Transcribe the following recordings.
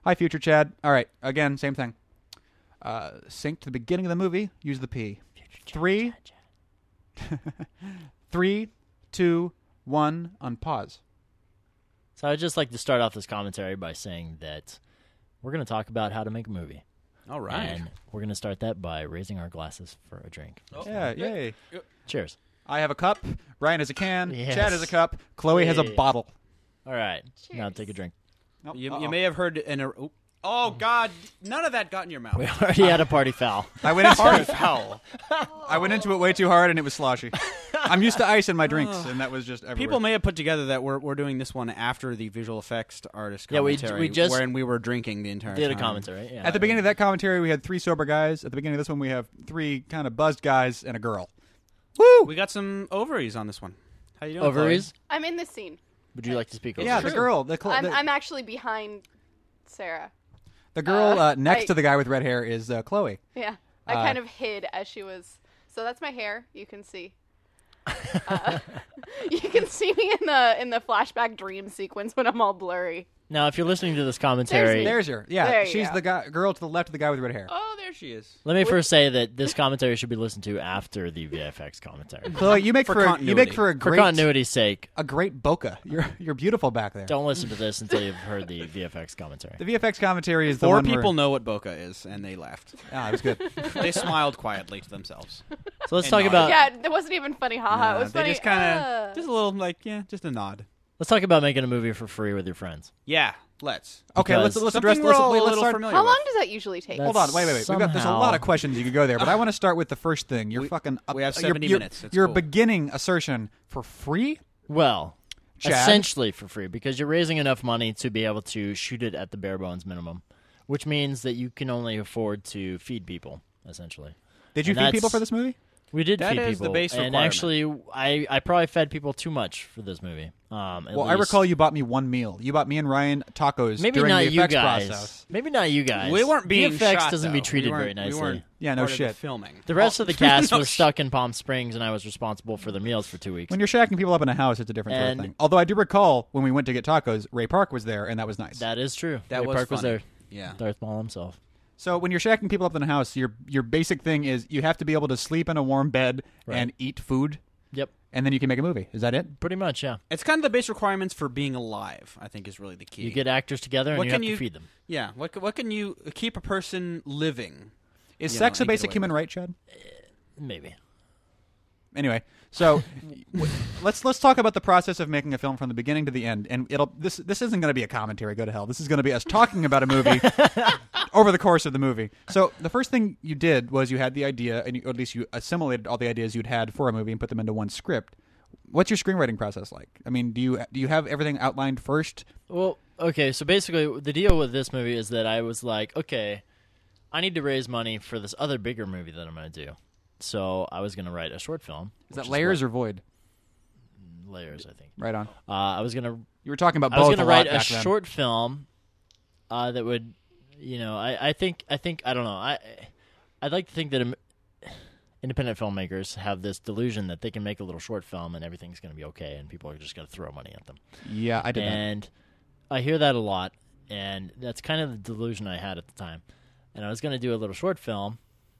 Hi, future Chad. All right, again, same thing. Sync to the beginning of the movie. Use the P. Three, 3, 2, 1. On pause. So I'd just like to start off this commentary by saying that we're going to talk about how to make a movie. All right. And we're going to start that by raising our glasses for a drink. Oh. Yeah, yay. Cheers. I have a cup. Brian has a can. Yes. Chad has a cup. Chloe has a Yay. bottle. All right. Cheers. Now take a drink. Nope. You may have heard Oh, God. None of that got in your mouth. We already had a party foul. I went into Party foul. I went into it way too hard, and it was sloshy. I'm used to ice in my drinks, and that was just everywhere. People may have put together that we're doing this one after the visual effects artist Yeah, we commentary, just wherein we were drinking the entire Did time. a commentary, yeah. At the beginning of that commentary, we had 3 sober guys. At the beginning of this one, we have 3 kind of buzzed guys and a girl. Woo! We got some ovaries on this one. How you doing, Ovaries? I'm in the scene. Would you like to speak over? Yeah, the girl. I'm actually behind Sarah. The girl next I- to the guy with red hair is Chloe. Yeah. I kind of hid as she was. So that's my hair. You can see. You can see me in the flashback dream sequence when I'm all blurry. Now, if you're listening to this commentary, There's her. Yeah, There you she's go. the girl to the left of the guy with red hair. Oh, there she is. let me first say that this commentary should be listened to after the VFX commentary. Chloe, you make For for a continuity. For great continuity's sake, a great bokeh. You're beautiful back there. don't listen to this until you've heard the VFX commentary. The VFX commentary is the 4 one people where, know what bokeh is, and they laughed. Ah, it was good. They smiled quietly to themselves. So let's And talk nodded. about Yeah, it wasn't even funny. Haha. It was they funny. just kind of, just a little, just a nod. let's talk about making a movie for free with your friends. Yeah, let's. Okay, Because let's Something address. we're all a Let's little start. familiar How with. long does that usually take? That's- Hold on, wait. There's a Somehow- lot of questions you could go there, but I want to start with the first thing. You're fucking. we have you're- 70 you're- minutes. It's Your cool. beginning assertion for free. Well, Chad? essentially for free, because you're raising enough money to be able to shoot it at the bare bones minimum, which means that you can only afford to feed people, essentially. Did you And feed that's- people for this movie? We did That feed is the people, base and requirement. actually, I probably fed people too much for this movie. Well, I recall you bought me one meal. You bought me and Ryan tacos maybe during not the you effects guys. process. Maybe not you guys. We weren't being VFX shot, doesn't though. be treated we very weren't- nicely. We weren't Yeah, no part of the shit. filming. The rest of the cast No was stuck in Palm Springs, and I was responsible for the meals for 2 weeks. When you're shacking people up in a house, it's a different sort of And- thing. Although I do recall when we went to get tacos, Ray Park was there, and that was nice. That is true. That Ray was Park was funny. there. Yeah. Darth Maul himself. So when you're shacking people up in a house, your basic thing is you have to be able to sleep in a warm bed Right. and eat food, Yep, and then you can make a movie. Is that it? pretty much. Yeah, It's kind of the base requirements for being alive, I think, is really the key. you get actors together and What you can have you- to feed them. Yeah. What can you keep a person living? Is You sex know, a and get basic away human with. right, Chad? Maybe. Anyway, so let's talk about the process of making a film from the beginning to the end. And this isn't going to be a commentary. Go to hell. This is going to be us talking about a movie over the course of the movie. So the first thing you did was you had the idea, and or at least you assimilated all the ideas you'd had for a movie and put them into one script. What's your screenwriting process like? I mean, do you have everything outlined first? Well, okay, so basically the deal with this movie is that I was like, okay, I need to raise money for this other bigger movie that I'm going to do. So I was going to write a short film. Is that layers or void? Layers, I think. Right on. I was going to You were talking about I was both going a to lot write a back then. short film that would, I think I don't know. I'd like to think that independent filmmakers have this delusion that they can make a little short film and everything's going to be okay and people are just going to throw money at them. Yeah, I did that. And I hear that a lot, and that's kind of the delusion I had at the time. And I was going to do a little short film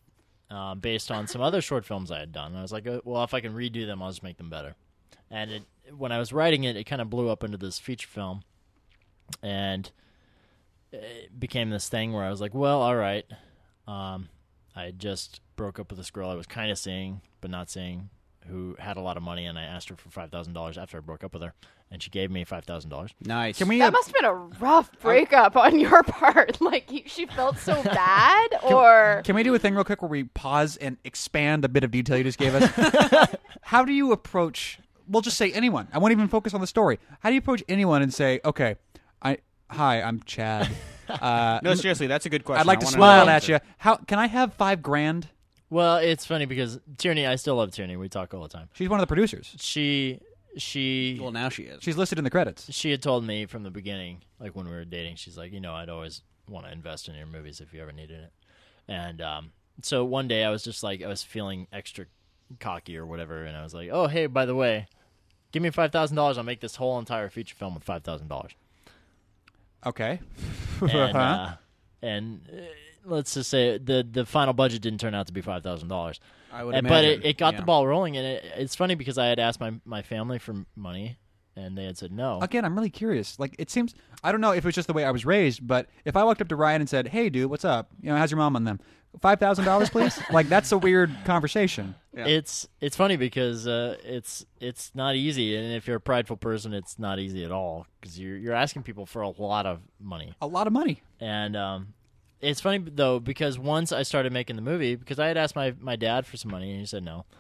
based on some other short films I had done. And I was like, well, if I can redo them, I'll just make them better. And when I was writing it, it kind of blew up into this feature film. And it became this thing where I was like, well, all right. I just broke up with this girl I was kind of seeing, but not seeing, who had a lot of money, and I asked her for $5,000 after I broke up with her, and she gave me $5,000. Nice. Can we? That must have been a rough breakup on your part. Like, she felt so bad, or Can we do a thing real quick where we pause and expand a bit of detail you just gave us? How do you approach? We'll just say anyone. I won't even focus on the story. How do you approach anyone and say, "Okay, hi, I'm Chad. No, seriously, that's a good question. I'd like to wanna smile know. at you. How can I have $5,000?" Well, it's funny because Tierney, I still love Tierney. We talk all the time. She's one of the producers. She Well, now she is. She's listed in the credits. she had told me from the beginning, like when we were dating, she's like, I'd always want to invest in your movies if you ever needed it. And so one day I was just like, I was feeling extra cocky or whatever, and I was like, oh, hey, by the way, give me $5,000. I'll make this whole entire feature film with $5,000. Okay. And let's just say the final budget didn't turn out to be $5,000. I would But imagine. it got Yeah. the ball rolling, and it's funny because I had asked my family for money, and they had said no. Again, I'm really curious. Like, it seems, I don't know if it was just the way I was raised, but if I walked up to Ryan and said, "Hey, dude, what's up? How's your mom on them? $5,000, please." Like, that's a weird conversation. Yeah. It's funny because it's not easy, and if you're a prideful person, it's not easy at all because you're asking people for a lot of money. A lot of money. And it's funny, though, because once I started making the movie, because I had asked my dad for some money, and he said no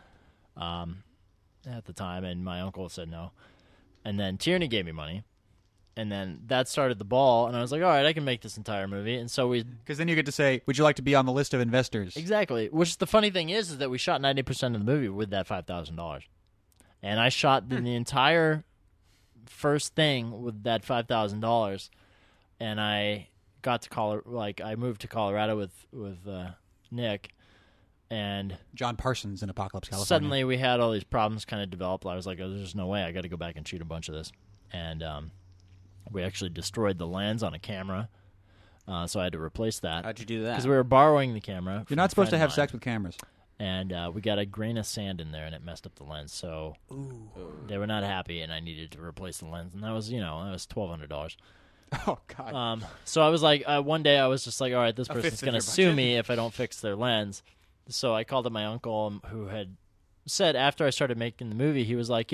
at the time, and my uncle said no. And then Tierney gave me money, and then that started the ball, and I was like, all right, I can make this entire movie. And so we... Because then you get to say, would you like to be on the list of investors? Exactly. Which the funny thing is that we shot 90% of the movie with that $5,000. And I shot the entire first thing with that $5,000, and I got to I moved to Colorado with Nick, and John Parsons in Apocalypse, California. suddenly we had all these problems kind of develop. I was like, oh, there's no way. I got to go back and shoot a bunch of this. And we actually destroyed the lens on a camera, so I had to replace that. How'd you do that? Because we were borrowing the camera. You're not supposed to have sex with cameras. And we got a grain of sand in there, and it messed up the lens. So they were not happy, and I needed to replace the lens. And that was $1,200. Oh, God. So I was like, one day I was just like, all right, this person's fifth of going to your sue budget? me if I don't fix their lens. So I called up my uncle, who had said after I started making the movie, he was like, if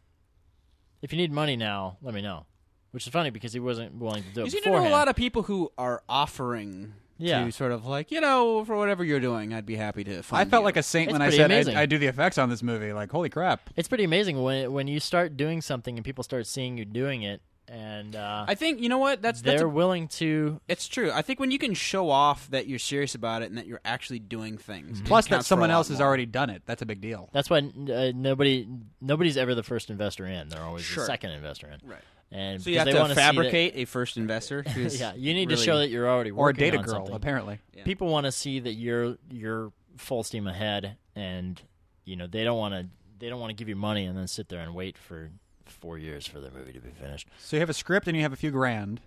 you need money now, let me know. Which is funny because he wasn't willing to do it You seem to know beforehand. a lot of people who are offering Yeah. to sort of like, for whatever you're doing, I'd be happy to fund I felt you. like a saint It's when I pretty said amazing. I do the effects on this movie. Like, holy crap. It's pretty amazing when you start doing something and people start seeing you doing it, and I think, you know what? That's they're willing to... It's true. I think when you can show off that you're serious about it and that you're actually doing things. it Plus that counts for a someone lot else has more. already done it. That's a big deal. That's why nobody's ever the first investor in. They're always Sure. the second investor in. Right. And So you because have they to wanna see that- fabricate a first investor. who's Yeah, you need to really- show that you're already Or a working data on girl, something. apparently. Yeah. People want to see that you're full steam ahead, and they don't want to give you money and then sit there and wait for 4 years for the movie to be finished. So you have a script and you have a few grand.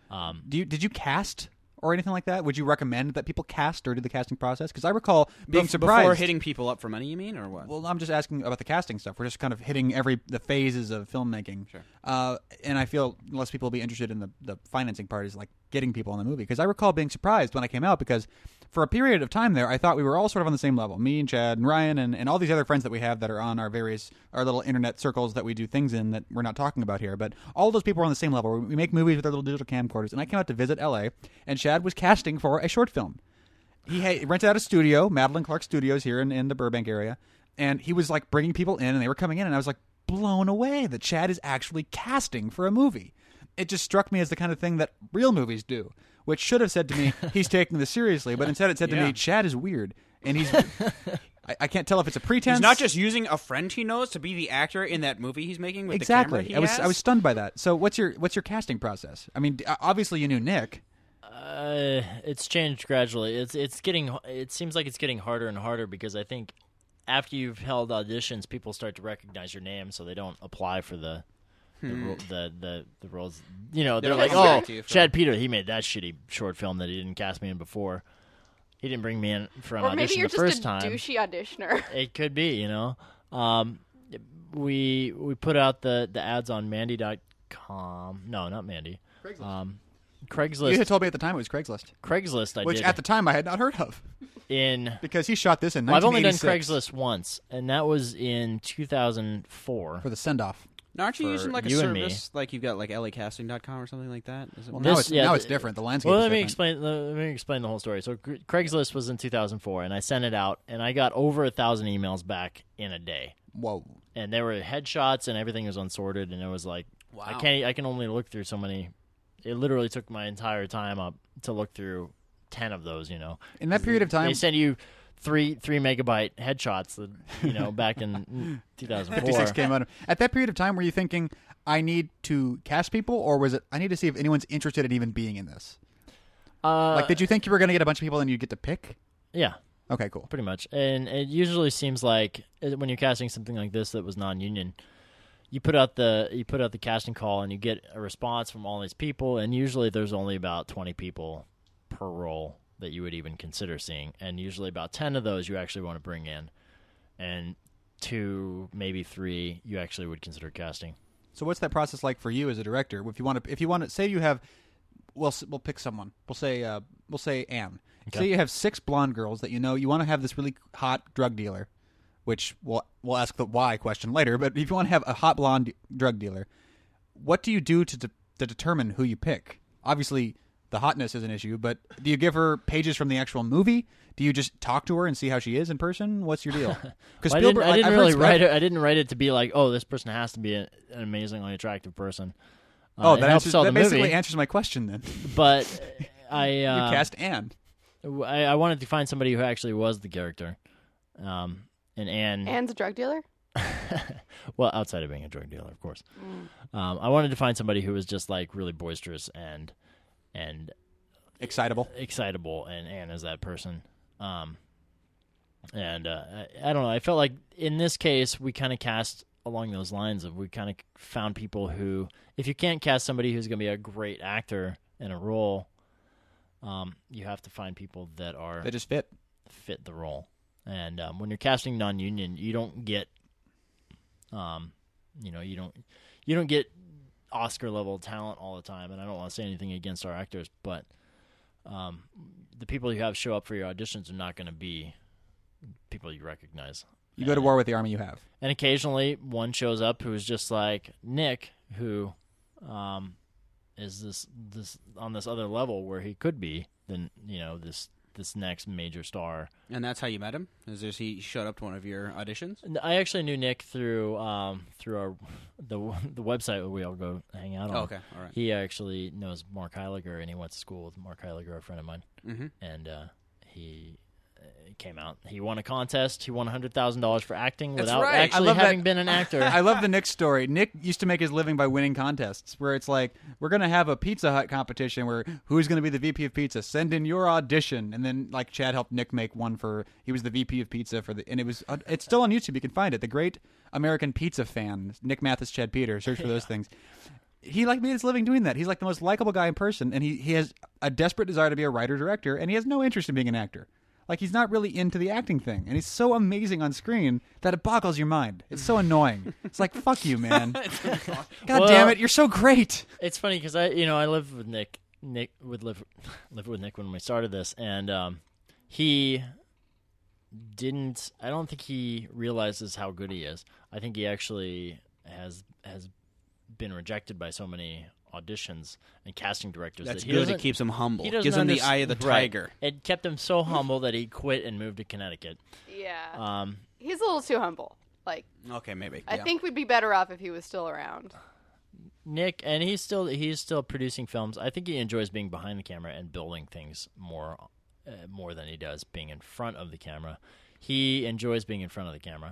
Did you cast or anything like that? Would you recommend that people cast or do the casting process? Because I recall being surprised. Before hitting people up for money, you mean, or what? Well, I'm just asking about the casting stuff. We're just kind of hitting the phases of filmmaking. Sure. And I feel less people will be interested in the financing part is like getting people in the movie. Because I recall being surprised when I came out because for a period of time there, I thought we were all sort of on the same level. Me and Chad and Ryan and all these other friends that we have that are on our little internet circles that we do things in that we're not talking about here. But all those people are on the same level. We make movies with our little digital camcorders. And I came out to visit L.A. and Chad was casting for a short film. He rented out a studio, Madeline Clark Studios here in the Burbank area. And he was like bringing people in and they were coming in. And I was like blown away that Chad is actually casting for a movie. It just struck me as the kind of thing that real movies do. Which should have said to me, he's taking this seriously, but instead it said to me, Chad is weird. And he's... I can't tell if it's a pretense. He's not just using a friend he knows to be the actor in that movie he's making with exactly. the camera he I was stunned by that. So what's your casting process? I mean, obviously you knew Nick. It's changed gradually. It seems like it's getting harder and harder because I think after you've held auditions, people start to recognize your name, so they don't apply for the roles. They're don't like, come back to you for- Chad Peter, he made that shitty short film that he didn't cast me in before. He didn't bring me in for an Or maybe audition you're the just first a time. douchey auditioner. It could be, We put out the ads on Mandy.com. No, not Mandy. Craigslist. You had told me at the time it was Craigslist, Craigslist. I which did at the time I had not heard of because he shot this in Well, I've only done 1986 Craigslist once, and that was in 2004. for the send-off. Now, aren't you for using like a you and me. service like you've got like LAcasting.com or something like that? Is it Well, one? now it's different. The landscape Well, is let me different. explain the whole story. So Craigslist was in 2004, and I sent it out, and I got over 1,000 emails back in a day. Whoa. And there were headshots, and everything was unsorted, and it was like, Wow. I can only look through so many. It literally took my entire time up to look through 10 of those. In that period of time, They send you 3 megabyte headshots that, back in 2004. 56K modem. At that period of time, were you thinking, I need to cast people, or was it, I need to see if anyone's interested in even being in this? Did you think you were going to get a bunch of people and you get to pick? Yeah. Okay, cool. Pretty much. And it usually seems like when you're casting something like this that was non-union, you put out the casting call and you get a response from all these people, and usually there's only about 20 people per role that you would even consider seeing, and usually about 10 of those you actually want to bring in, and 2, maybe 3 you actually would consider casting. So what's that process like for you as a director? If you want to say you have, we'll pick someone. We'll say Anne. Okay. Say you have 6 blonde girls that you want to have this really hot drug dealer, which we'll ask the why question later. But if you want to have a hot blonde drug dealer, what do you do to determine who you pick? Obviously, the hotness is an issue, but do you give her pages from the actual movie? Do you just talk to her and see how she is in person? What's your deal? Because I didn't really write it. I didn't write it to be like, oh, this person has to be an amazingly attractive person. That basically answers my question then. But I you cast Anne. I wanted to find somebody who actually was the character, and Anne's a drug dealer? well, outside of being a drug dealer, of course. I wanted to find somebody who was just like really boisterous and excitable, and Anne is that person. I don't know. I felt like in this case we kind of cast along those lines of we kind of found people who, if you can't cast somebody who's going to be a great actor in a role, you have to find people that just fit the role. And when you're casting non-union, you don't get, you don't get Oscar level talent all the time. And I don't want to say anything against our actors, but the people you have show up for your auditions are not going to be people you recognize. You go to war with the army you have. And occasionally one shows up who is just like Nick, who is this on this other level where he could be this next major star. And that's how you met him? He showed up to one of your auditions? I actually knew Nick through the website where we all go hang out on. Oh, okay, all right. He actually knows Mark Heiliger, and he went to school with Mark Heiliger, a friend of mine. Mm-hmm. And he came out. He won a contest. He won $100,000 for acting without right. actually having been an actor. I love the Nick story. Nick used to make his living by winning contests where it's like, we're going to have a Pizza Hut competition where who's going to be the VP of Pizza? Send in your audition. And then like Chad helped Nick make one he was the VP of Pizza and it's still on YouTube. You can find it. The Great American Pizza Fan, Nick Mathis, Chad Peter, search for those things. He made his living doing that. He's like the most likable guy in person, and he has a desperate desire to be a writer-director, and he has no interest in being an actor. Like, he's not really into the acting thing. And he's so amazing on screen that it boggles your mind. It's so annoying. It's like, fuck you, man. God damn it, you're so great. It's funny because I lived with Nick. Nick would live with Nick when we started this, and he didn't. I don't think he realizes how good he is. I think he actually has been rejected by so many auditions and casting directors. That's that good. It keeps him humble. It gives him the eye of the tiger. Right. It kept him so humble that he quit and moved to Connecticut. Yeah. He's a little too humble. Like, okay, maybe. I think we'd be better off if he was still around. Nick, and he's still producing films. I think he enjoys being behind the camera and building things more than he does being in front of the camera. He enjoys being in front of the camera.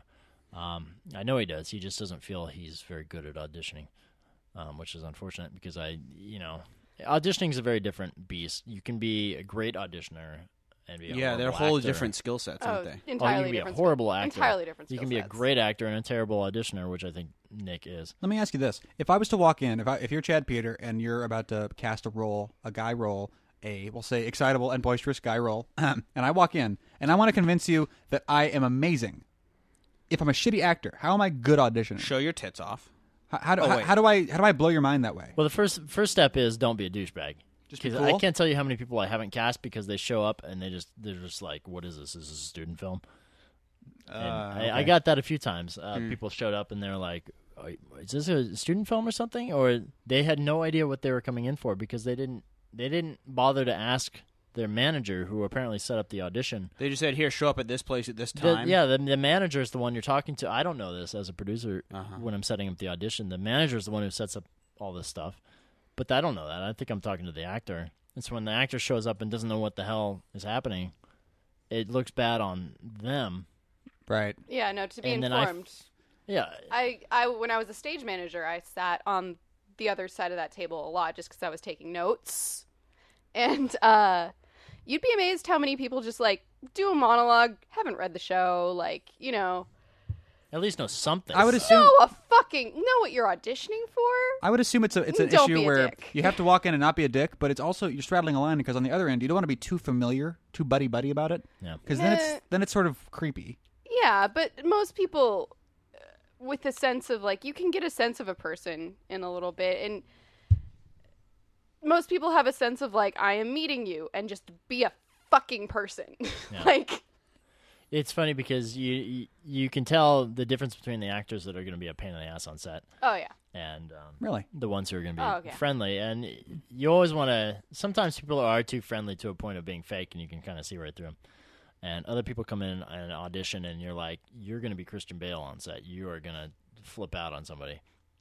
I know he does. He just doesn't feel he's very good at auditioning. Which is unfortunate because auditioning is a very different beast. You can be a great auditioner and be they're whole different skill sets, aren't they? Entirely you can be different a horrible actor. Entirely different. You can be a great actor and a terrible auditioner, which I think Nick is. Let me ask you this: if I was to walk in, if you're Chad Peter and you're about to cast a guy role, we'll say excitable and boisterous guy role, and I walk in and I want to convince you that I am amazing. If I'm a shitty actor, how am I good auditioning? Show your tits off. How do I blow your mind that way? Well, the first step is don't be a douchebag. Just be cool? I can't tell you how many people I haven't cast because they show up and they're just like, what is this? Is this a student film? Okay. I got that a few times. People showed up and they're like, is this a student film or something? Or they had no idea what they were coming in for because they didn't bother to ask their manager, who apparently set up the audition. They just said, here, show up at this place at this time. The manager is the one you're talking to. I don't know this as a producer when I'm setting up the audition. The manager is the one who sets up all this stuff. But I don't know that. I think I'm talking to the actor. And so when the actor shows up and doesn't know what the hell is happening, it looks bad on them. Right. Yeah, no, to be And then informed. Yeah. I when I was a stage manager, I sat on the other side of that table a lot just because I was taking notes. And you'd be amazed how many people just, like, do a monologue, haven't read the show, like, At least know something. I would assume. know a fucking know what you're auditioning for. I would assume it's an Don't be issue a where dick. you have to walk in and not be a dick, but it's also you're straddling a line because on the other end you don't want to be too familiar, too buddy about it. Yeah. Because Nah. then it's sort of creepy. Yeah, but most people with a sense of like you can get a sense of a person in a little bit, and most people have a sense of like I am meeting you and just be a fucking person. Yeah. Like It's funny because you can tell the difference between the actors that are going to be a pain in the ass on set oh yeah. and Really? the ones who are going to be Oh, okay. friendly. And you always want to. Sometimes people are too friendly to a point of being fake, and you can kind of see right through them. And other people come in and audition, and you're like, you're going to be Christian Bale on set. You are going to flip out on somebody.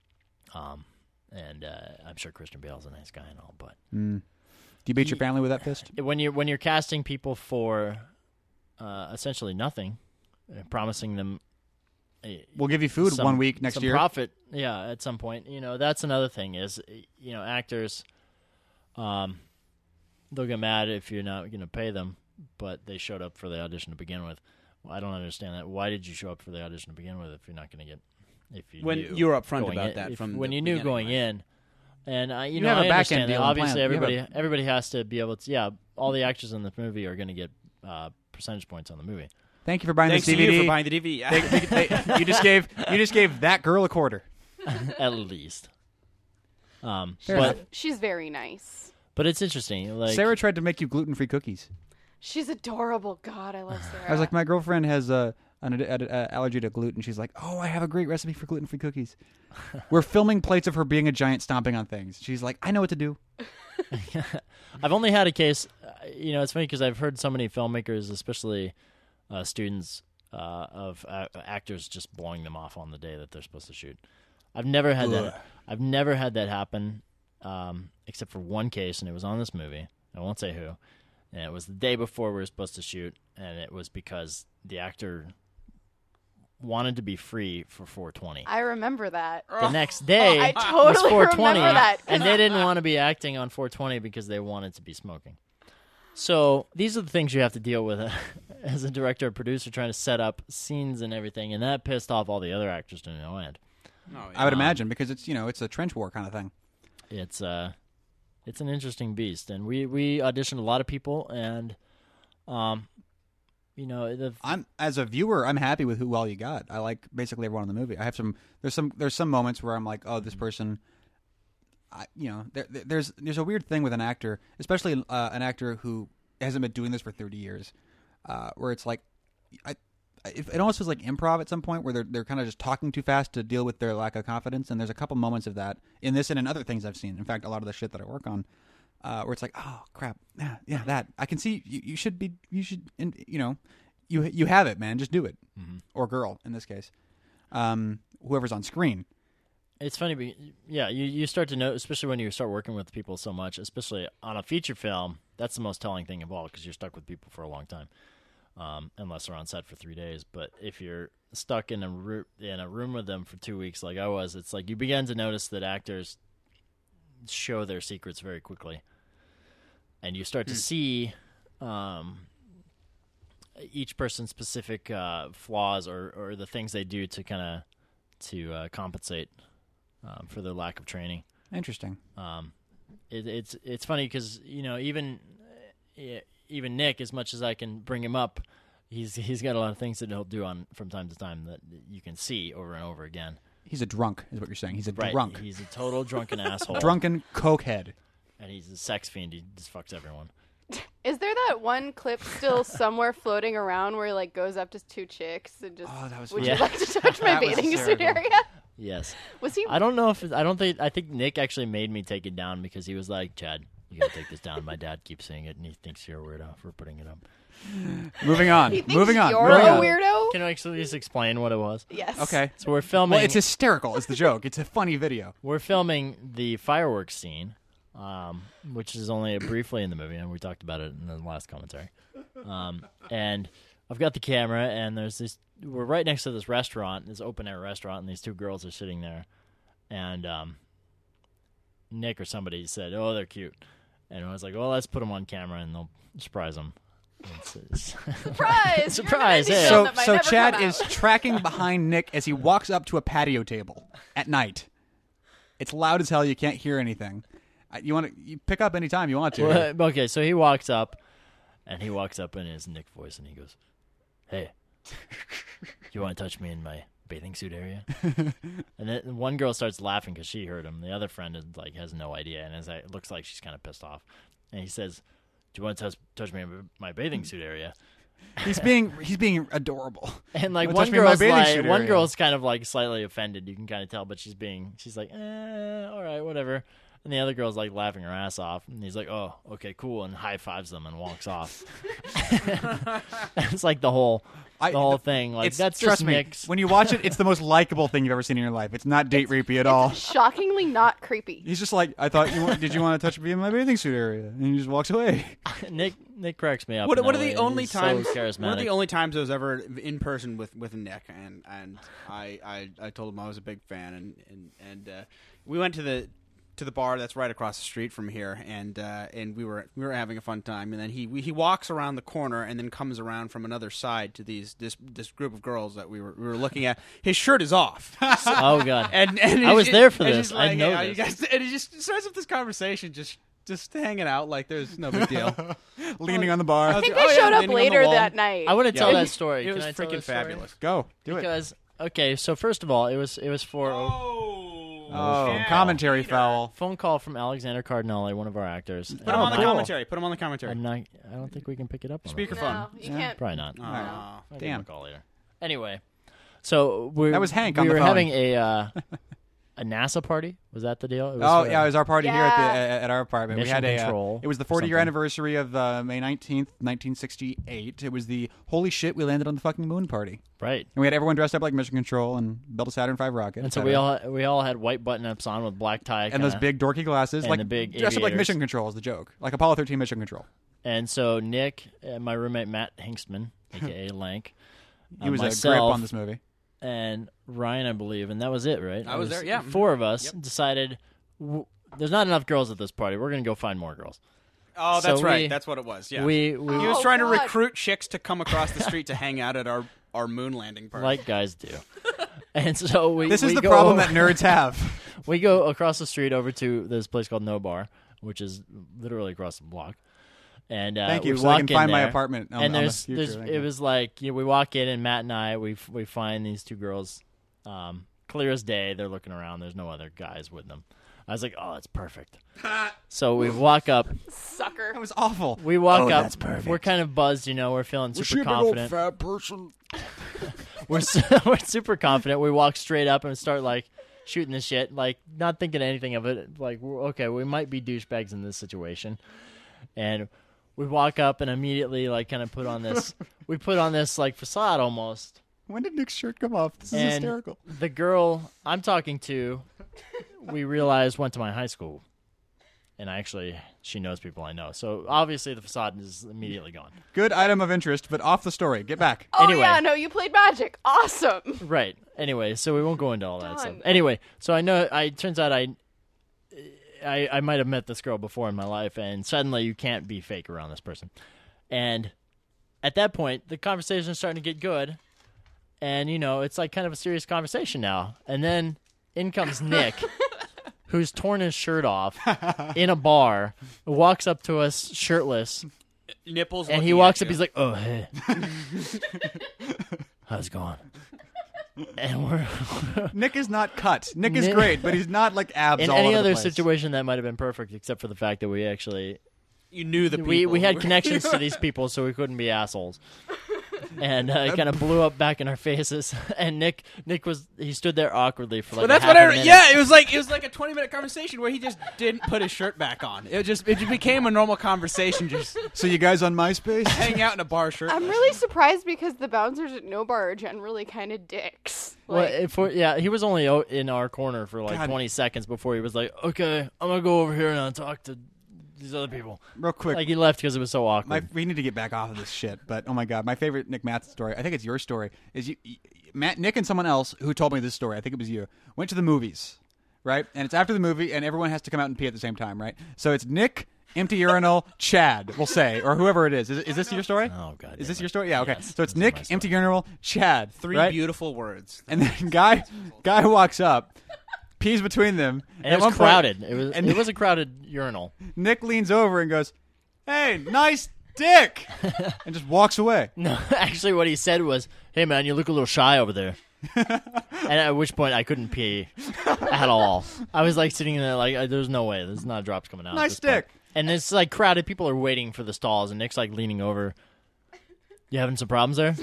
And I'm sure Christian Bale's a nice guy and all, but Do you beat your family with that fist? when you're casting people for essentially nothing, promising them. We'll give you food some- 1 week next some year. profit, yeah, at some point. That's another thing is, actors, they'll get mad if you're not going to pay them, but they showed up for the audition to begin with. Well, I don't understand that. Why did you show up for the audition to begin with if you're not going to get? If you When knew you were upfront going about in- that if- from when the you knew beginning, going right? in, and I You have a I back-end understand deal that. and Obviously, plan. You have everybody has to be able to. Yeah, all the actors in the movie are going to get percentage points on the movie. Thank you for buying Thanks this to DVD. you for buying the DVD. You just gave that girl a quarter. At least. Fair But enough. She's very nice. but it's interesting. Like Sarah tried to make you gluten-free cookies. She's adorable. God, I love Sarah. I was like, my girlfriend has an allergy to gluten. She's like, oh, I have a great recipe for gluten-free cookies. We're filming plates of her being a giant stomping on things. She's like, I know what to do. I've only had a case. It's funny because I've heard so many filmmakers, especially students, of actors just blowing them off on the day that they're supposed to shoot. I've never had that. I've never had that happen, except for one case, and it was on this movie. I won't say who. And it was the day before we were supposed to shoot, and it was because the actor wanted to be free for 420. I remember that. The next day I was totally 420, remember that. and they didn't want to be acting on 420 because they wanted to be smoking. So these are the things you have to deal with as a director or producer, trying to set up scenes and everything, and that pissed off all the other actors to no end. Oh, yeah. I would imagine because it's it's a trench war kind of thing. It's an interesting beast, and we auditioned a lot of people, and I'm as a viewer, I'm happy with who all you got. I like basically everyone in the movie. I have there's some moments where I'm like, oh, this person. There's a weird thing with an actor, especially an actor who hasn't been doing this for 30 years, where it's like, it almost feels like improv at some point where they're kind of just talking too fast to deal with their lack of confidence. And there's a couple moments of that in this and in other things I've seen. In fact, a lot of the shit that I work on, where it's like, oh crap, yeah, that I can see. You should, you have it, man. Just do it, or girl in this case, whoever's on screen. It's funny, but you start to know, especially when you start working with people so much, especially on a feature film. That's the most telling thing of all because you're stuck with people for a long time, unless they're on set for 3 days. But if you're stuck in a room with them for 2 weeks, like I was, it's like you begin to notice that actors show their secrets very quickly, and you start to see each person's specific flaws or the things they do to kind of compensate for their lack of training. Interesting. It's funny because even Nick, as much as I can bring him up, he's got a lot of things that he'll do from time to time that you can see over and over again. He's a drunk, is what you're saying. He's a Right, drunk, he's a total drunken asshole, drunken cokehead. and he's a sex fiend. He just fucks everyone. Is there that one clip still somewhere floating around where he like goes up to two chicks and just Oh, that was would Yeah. you like to touch my That was bathing suit hysterical. area? Yes, Was he I don't know if I think Nick actually made me take it down because he was like, Chad, you gotta take this down. My dad keeps saying it, and he thinks you're a weirdo for putting it up. Moving on. he thinks Moving on. you're Moving a on. weirdo? Can I actually just explain what it was? Yes. Okay. So we're filming. Well, it's hysterical. Is the joke? It's a funny video. We're filming the fireworks scene, which is only briefly in the movie, and we talked about it in the last commentary. And I've got the camera, and we're right next to this restaurant, this open-air restaurant, and these two girls are sitting there. And Nick or somebody said, oh, they're cute. And I was like, well, let's put them on camera, and they'll surprise them. Surprise! Surprise, You're hey. an indie film that might So never Chad come is out. tracking behind Nick as he walks up to a patio table at night. It's loud as hell. You can't hear anything. You pick up any time you want to. Well, okay, so he walks up, and he walks up in his Nick voice, and he goes, "Hey, you want to touch me in my bathing suit area?" And then one girl starts laughing because she heard him. The other friend is, has no idea, and it looks like she's kind of pissed off. And he says, "Do you want to touch me in my bathing suit area?" He's being adorable. And Wanna one touch me in my girl's bathing suit area. girl's kind of slightly offended. You can kind of tell, but she's like, all right, whatever. And the other girl's laughing her ass off, and he's like, "Oh, okay, cool," and high fives them and walks off. It's the whole thing. It's, That's trust just me, Nick's. when you watch it, it's the most likable thing you've ever seen in your life. It's not date rapey at all. Shockingly not creepy. He's just like, I thought did you want to touch me in my bathing suit area? And he just walks away. Nick cracks me up. What in are that the way. only He's times? So What are charismatic. the only times I was ever in person with Nick? And I told him I was a big fan, and we went to the bar that's right across the street from here, and we were having a fun time. And then he walks around the corner and then comes around from another side to this group of girls that we were looking at. His shirt is off. Oh god. and I was there for and this. he's I like, know "Hey, this." you guys," and he just starts up this conversation, just hanging out like there's no big deal. Leaning on the bar. I think Oh, they yeah, showed up leaning on the later wall. that night. I want to tell Yeah. that story. It was Can I tell freaking that story? fabulous. Go. Do it. Because okay, so first of all, it was for Oh, commentary foul. phone call from Alexander Cardinale, one of our actors. Put him on the cool. commentary. Put him on the commentary. I don't think we can pick it up. On our phone. Speakerphone. No, you Yeah. can't. Probably not. Aw. I'll give him Damn. a call later. Anyway, so That was Hank we on the were phone. having a NASA party. Was that the deal? It was, Oh yeah, it was our party here Yeah. at our apartment. Mission we had Control, it was the 40-year something. anniversary of May 19th, 1968. It was the holy shit we landed on the fucking moon party, right. and we had everyone dressed up like Mission Control and built a Saturn V rocket. And so etc. we all had white button-ups on with black tie. and those big dorky glasses, and like the big dressed up like aviators. Mission Control is the joke, like Apollo 13 Mission Control. And so Nick, my roommate Matt Hinkstman, aka Lank, He was a grip myself, on this movie. and Ryan, I believe, and that was it, right? I It was there, yeah. 4 of us decided there's not enough girls at this party. We're going to go find more girls. Oh, So that's right. we- That's what it was. Yeah. We He was Oh, trying to God. recruit chicks to come across the street to hang out at our moon landing party. like guys do. And so we This is we the go problem over- that nerds have. we go across the street over to this place called No Bar, which is literally across the block. And Thank you, we so I walk can find in my there, apartment on- and on the there's future. Thank it you. was we walk in, and Matt and I we find these 2 girls, clear as day. They're looking around. There's no other guys with them. I was like, oh, that's perfect. So we walk up. Sucker. That was awful. We walk Oh, up. that's perfect. We're kind of buzzed, We're feeling super confident. fat person? We're we're super confident. We walk straight up and start shooting the shit, not thinking anything of it. Okay, we might be douchebags in this situation, and we walk up and immediately kind of put on this. We put on this facade almost. When did Nick's shirt come off? This is And hysterical. the girl I'm talking to, we realized went to my high school, and she knows people I know. So obviously the facade is immediately gone. Good item of interest, but off the story. Get back. Oh Anyway. yeah, no, you played Magic. Awesome. Right. Anyway, so we won't go into all that Done. stuff. Anyway, so I know. Turns out I might have met this girl before in my life, and suddenly you can't be fake around this person. And at that point, the conversation is starting to get good, and it's kind of a serious conversation now. And then in comes Nick, who's torn his shirt off in a bar, walks up to us shirtless, Nipples. and he looking walks at up. you. He's like, "Oh hey, how's it going?" And we're Nick is not cut. Nick is Nick- great, but he's not like abs in all any over other the place. situation that might have been perfect, except for the fact that we actually You knew the people. we had who were- connections to these people, so we couldn't be assholes. And it kind of blew up back in our faces. And Nick stood there awkwardly for Well, a that's half what a I. minute. Yeah, it was like a 20-minute conversation where he just didn't put his shirt back on. It just became a normal conversation, just So you guys on MySpace? hanging out in a bar shirt. I'm really surprised because the bouncers at No Bar are generally kind of dicks. Well, he was only in our corner for God. 20 seconds before he was like, "Okay, I'm gonna go over here and talk to these other people." Real quick. He left because it was so awkward. We need to get back off of this shit, but oh my god, my favorite Nick Matz story, I think it's your story, is Nick and someone else who told me this story, I think it was you, went to the movies, right? And it's after the movie, and everyone has to come out and pee at the same time, right? So it's Nick empty urinal, Chad, we'll say, or whoever it is. Is this your story? Oh God. Is damn this it. your story? Yeah, okay. Yes, So it's this is my Nick, story. empty urinal, Chad. Three right? beautiful words. And then guy walks up, pees between them. And it At one was point, crowded. It was a crowded urinal. Nick leans over and goes, "Hey, nice dick," and just walks away. No, actually, what he said was, "Hey, man, you look a little shy over there." And at which point, I couldn't pee at all. I was like sitting there, like, "There's no way. There's not drops coming out." at Nice this point. dick. And it's like crowded. People are waiting for the stalls, and Nick's like leaning over. You having some problems there?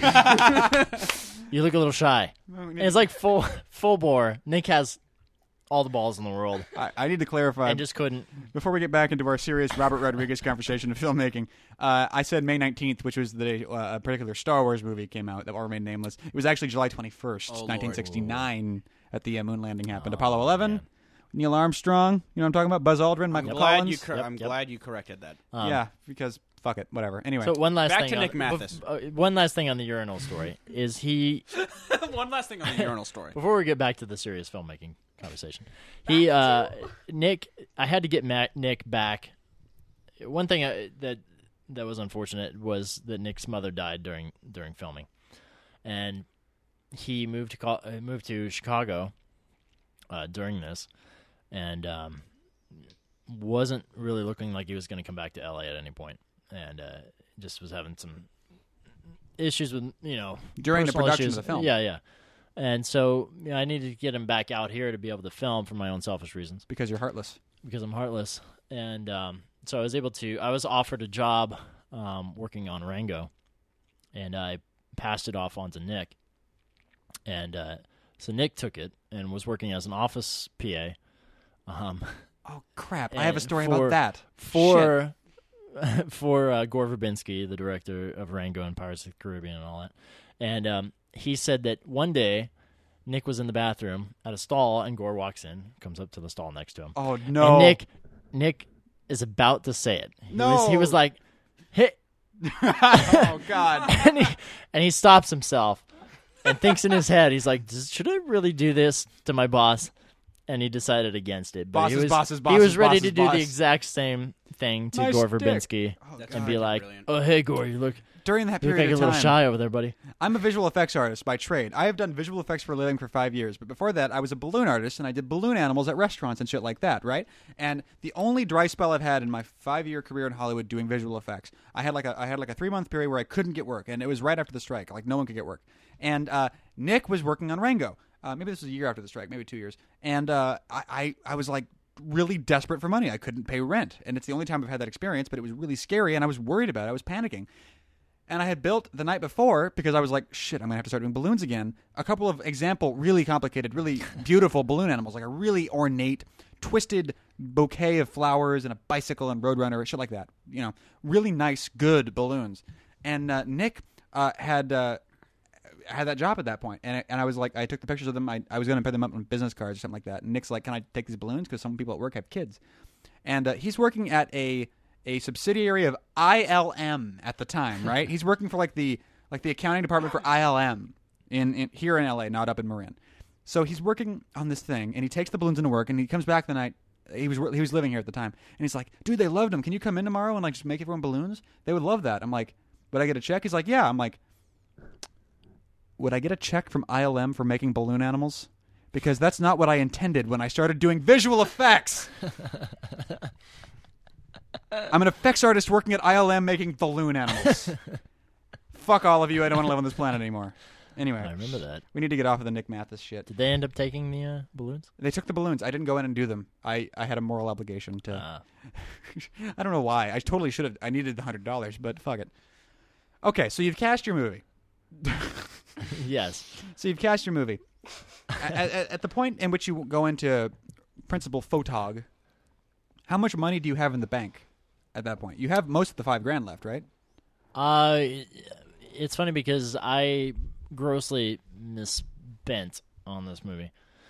You look a little shy. And it's like full bore. Nick has all the balls in the world, I need to clarify. and just couldn't. Before we get back into our serious Robert Rodriguez conversation of filmmaking, I said May 19th, which was the day a particular Star Wars movie came out that will remain nameless. It was actually July 21st, Lord. 1969, that the moon landing happened. Apollo 11, Neil Armstrong, you know what I'm talking about? Buzz Aldrin, Michael Collins. I'm glad you corrected that. Yeah, because fuck it, whatever. Anyway, So one last Back thing. to on- Nick Mathis. One last thing on the urinal story is he. One last thing on the urinal story. Before we get back to the serious filmmaking conversation, Nick, I had to get Nick back. One thing that was unfortunate was that Nick's mother died during filming, and he moved to Chicago during this, and wasn't really looking like he was going to come back to LA at any point, and just was having some issues with during the personal production issues. of the film. Yeah. And so I needed to get him back out here to be able to film for my own selfish reasons Because you're heartless. because I'm heartless. And so I was offered a job working on Rango, and I passed it off onto Nick. And so Nick took it and was working as an office PA. Oh crap! I And have a story for- about that. for Gore Verbinski, the director of Rango and Pirates of the Caribbean and all that. And he said that one day Nick was in the bathroom at a stall, and Gore walks in, comes up to the stall next to him. Oh no! And Nick is about to say it. He was like, "Hey," Oh god! and he stops himself and thinks in his head, he's like, "Should I really do this to my boss?" And he decided against it. But he was ready to do the exact same thing to Nice Gore dick. Verbinski That's and be fucking like, brilliant. "Oh, hey, Gore, you look During that like period a of little time, shy over there, buddy." I'm a visual effects artist by trade. I have done visual effects for a living for 5 years, but before that, I was a balloon artist, and I did balloon animals at restaurants and shit like that, right? And the only dry spell I've had in my 5-year career in Hollywood doing visual effects, I had like a 3-month period where I couldn't get work, and it was right after the strike. Like no one could get work, and Nick was working on Rango. Maybe this was a year after the strike, maybe 2 years, and I was like really desperate for money. I couldn't pay rent, and it's the only time I've had that experience. But it was really scary, and I was worried about it. I was panicking. And I had built the night before, because I was like, shit, I'm going to have to start doing balloons again, a couple of example, really complicated, really beautiful balloon animals, like a really ornate, twisted bouquet of flowers and a bicycle and Roadrunner, shit like that. You know, really nice, good balloons. And Nick had that job at that point. And I was like, I took the pictures of them. I was going to put them up on business cards or something like that. And Nick's like, can I take these balloons? Because some people at work have kids. And he's working at a subsidiary of ILM at the time, right? He's working for like the accounting department for ILM in here in LA, not up in Marin. So he's working on this thing, and he takes the balloons into work, and he comes back the night. He was living here at the time, and he's like, "Dude, they loved them. Can you come in tomorrow and like just make everyone balloons? They would love that." I'm like, "Would I get a check?" He's like, "Yeah." I'm like, "Would I get a check from ILM for making balloon animals? Because that's not what I intended when I started doing visual effects." I'm an effects artist working at ILM making balloon animals. Fuck all of you. I don't want to live on this planet anymore. Anyway, I remember that. we need to get off of the Nick Mathis shit. Did they end up taking the balloons? They took the balloons. I didn't go in and do them. I had a moral obligation to. I don't know why. I totally should have. I needed the $100, but fuck it. Okay, so you've cast your movie. Yes. So you've cast your movie. At the point in which you go into principal photog, how much money do you have in the bank at that point? You have most of the $5,000 left, right? It's funny because I grossly misspent on this movie.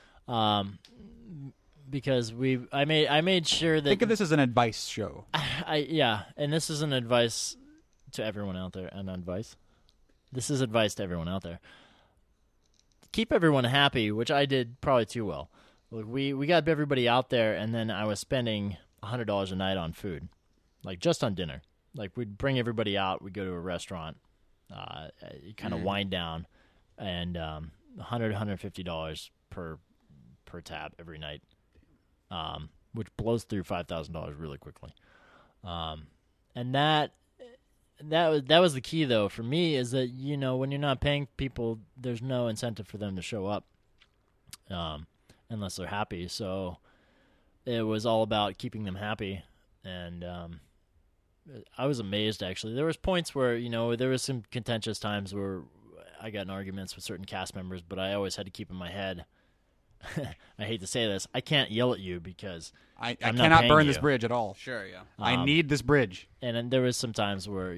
Because I made sure that Think of this as an advice show. and this is an advice to everyone out there, This is advice to everyone out there. Keep everyone happy, which I did probably too well. Look, we got everybody out there, and then I was spending $100 a night on food. like just on dinner. Like we'd bring everybody out, we'd go to a restaurant, kind of wind down, and $150 per tab every night, which blows through $5,000 really quickly. And that was the key though for me, is that when you're not paying people, there's no incentive for them to show up, unless they're happy. So it was all about keeping them happy, and I was amazed actually. There was points where there was some contentious times where I got in arguments with certain cast members, but I always had to keep in my head. I hate to say this, I can't yell at you because I I'm not cannot paying burn you. this bridge at all. Sure, yeah. I need this bridge. And then there was some times where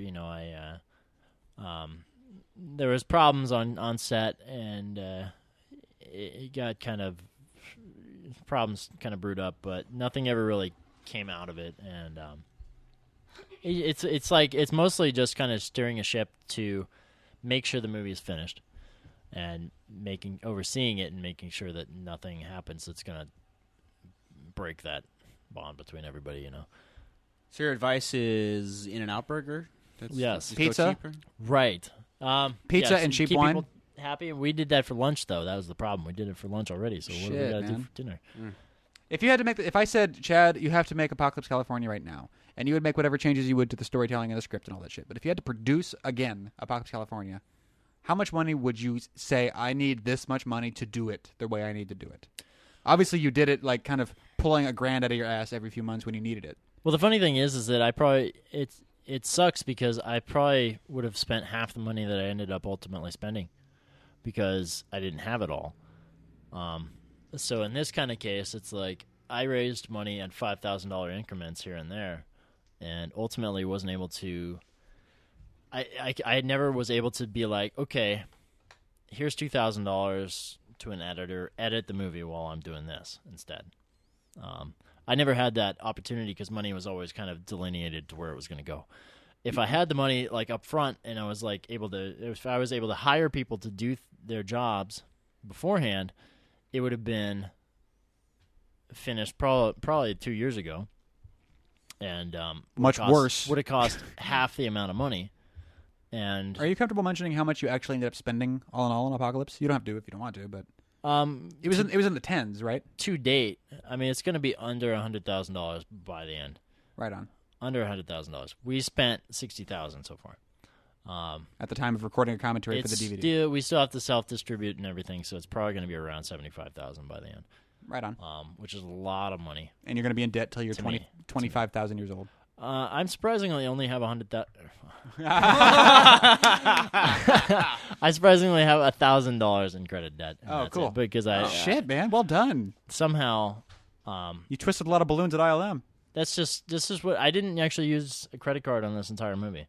there was problems on set, and it got problems kind of brewed up, but nothing ever really came out of it. And it's mostly just kind of steering a ship to make sure the movie is finished, and overseeing it and making sure that nothing happens that's going to break that bond between everybody. So your advice is In-N-Out Burger? Yes. Just go Pizza? cheaper? Right. Pizza yes, and cheap keep wine? people happy. We did that for lunch, though. That was the problem. We did it for lunch already. So what do we Shit, got to do man. for dinner? If you had to if I said, Chad, you have to make Apocalypse California right now, and you would make whatever changes you would to the storytelling and the script and all that shit, but if you had to produce again Apocalypse California, how much money would you say, I need this much money to do it the way I need to do it? Obviously, you did it like kind of pulling $1,000 out of your ass every few months when you needed it. Well, the funny thing is that I probably it sucks because I probably would have spent half the money that I ended up ultimately spending because I didn't have it all. So in this kind of case, it's like I raised money at $5,000 increments here and there, and ultimately wasn't able to. I never was able to be like, okay, here's $2,000 to an editor, edit the movie while I'm doing this instead. I never had that opportunity because money was always kind of delineated to where it was going to go. If I had the money like up front and I was like if I was able to hire people to do their jobs beforehand, it would have been finished probably 2 years ago, and Much worse. would have cost half the amount of money. And Are you comfortable mentioning how much you actually ended up spending all in all on Apocalypse? You don't have to if you don't want to, but it was in the tens, right? to date, I mean, it's going to be under $100,000 by the end. Right on. Under $100,000. We spent $60,000 so far. At the time of recording a commentary for the DVD. We still have to self-distribute and everything, so it's probably going to be around $75,000 by the end. Right on. Which is a lot of money. And you're going to be in debt till you're To me. 25,000 years old. I'm surprisingly only have $100,000. I surprisingly have $1,000 in credit debt. And Oh, that's cool. it, because I Shit, man. Well done. somehow You twisted a lot of balloons at ILM. this is what I didn't actually use a credit card on this entire movie.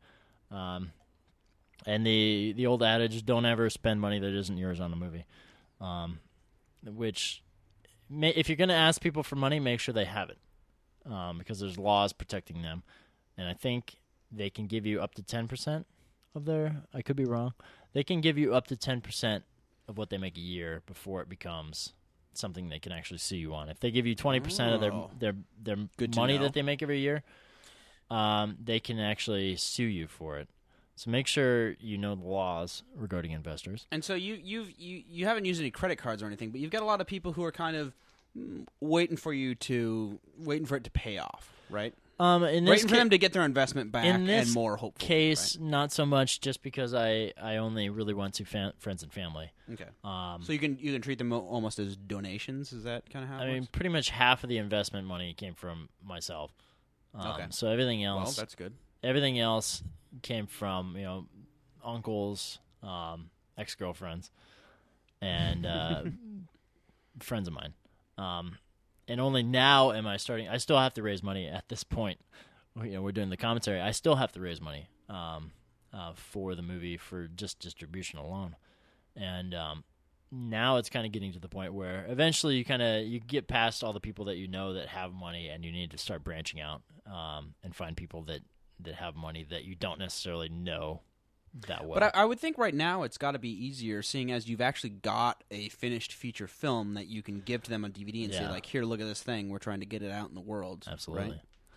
And the old adage, don't ever spend money that isn't yours on a movie. Which if you're going to ask people for money, make sure they have it. Because there's laws protecting them. And I think they can give you up to 10% of their, I could be wrong, they can give you up to 10% of what they make a year before it becomes something they can actually sue you on. If they give you 20% of their Good to money know. that they make every year, they can actually sue you for it. So make sure you know the laws regarding investors. And so you haven't used any credit cards or anything, but you've got a lot of people who are kind of waiting for it to pay off, right? In this Waiting for them to get their investment back in this and more, hopefully. case, not so much, just because I only really went to friends and family. Right? Okay. So you can treat them almost as donations. Is that kind of how? I it mean, works? pretty much half of the investment money came from myself. Okay. So everything Well, else, that's good. everything else came from uncles, ex-girlfriends, and friends of mine. And only now am I starting. I still have to raise money at this point. We're doing the commentary. I still have to raise money for the movie for just distribution alone. And now it's kind of getting to the point where eventually you get past all the people that you know that have money, and you need to start branching out and find people that have money that you don't necessarily know that well. But I would think right now it's got to be easier, seeing as you've actually got a finished feature film that you can give to them on DVD and say, Yeah. like, here, look at this thing. We're trying to get it out in the world. Absolutely. Right?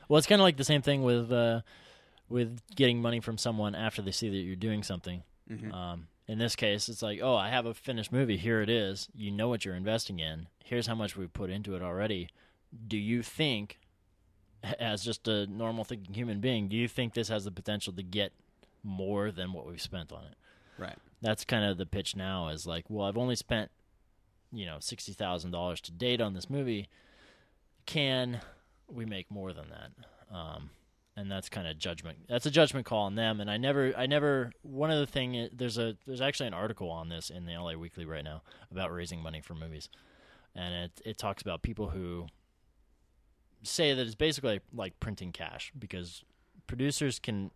Well, it's kind of like the same thing with getting money from someone after they see that you're doing something. Mm-hmm. In this case, it's like, oh, I have a finished movie. Here it is. You know what you're investing in. Here's how much we've put into it already. Do you think, as just a normal thinking human being, do you think this has the potential to get more than what we've spent on it? Right. That's kind of the pitch now is like, well, I've only spent, $60,000 to date on this movie. Can we make more than that? And that's kind of judgment. That's a judgment call on them. And I never. One of the thing there's actually an article on this in the LA Weekly right now about raising money for movies, and it talks about people who say that it's basically like printing cash because producers can,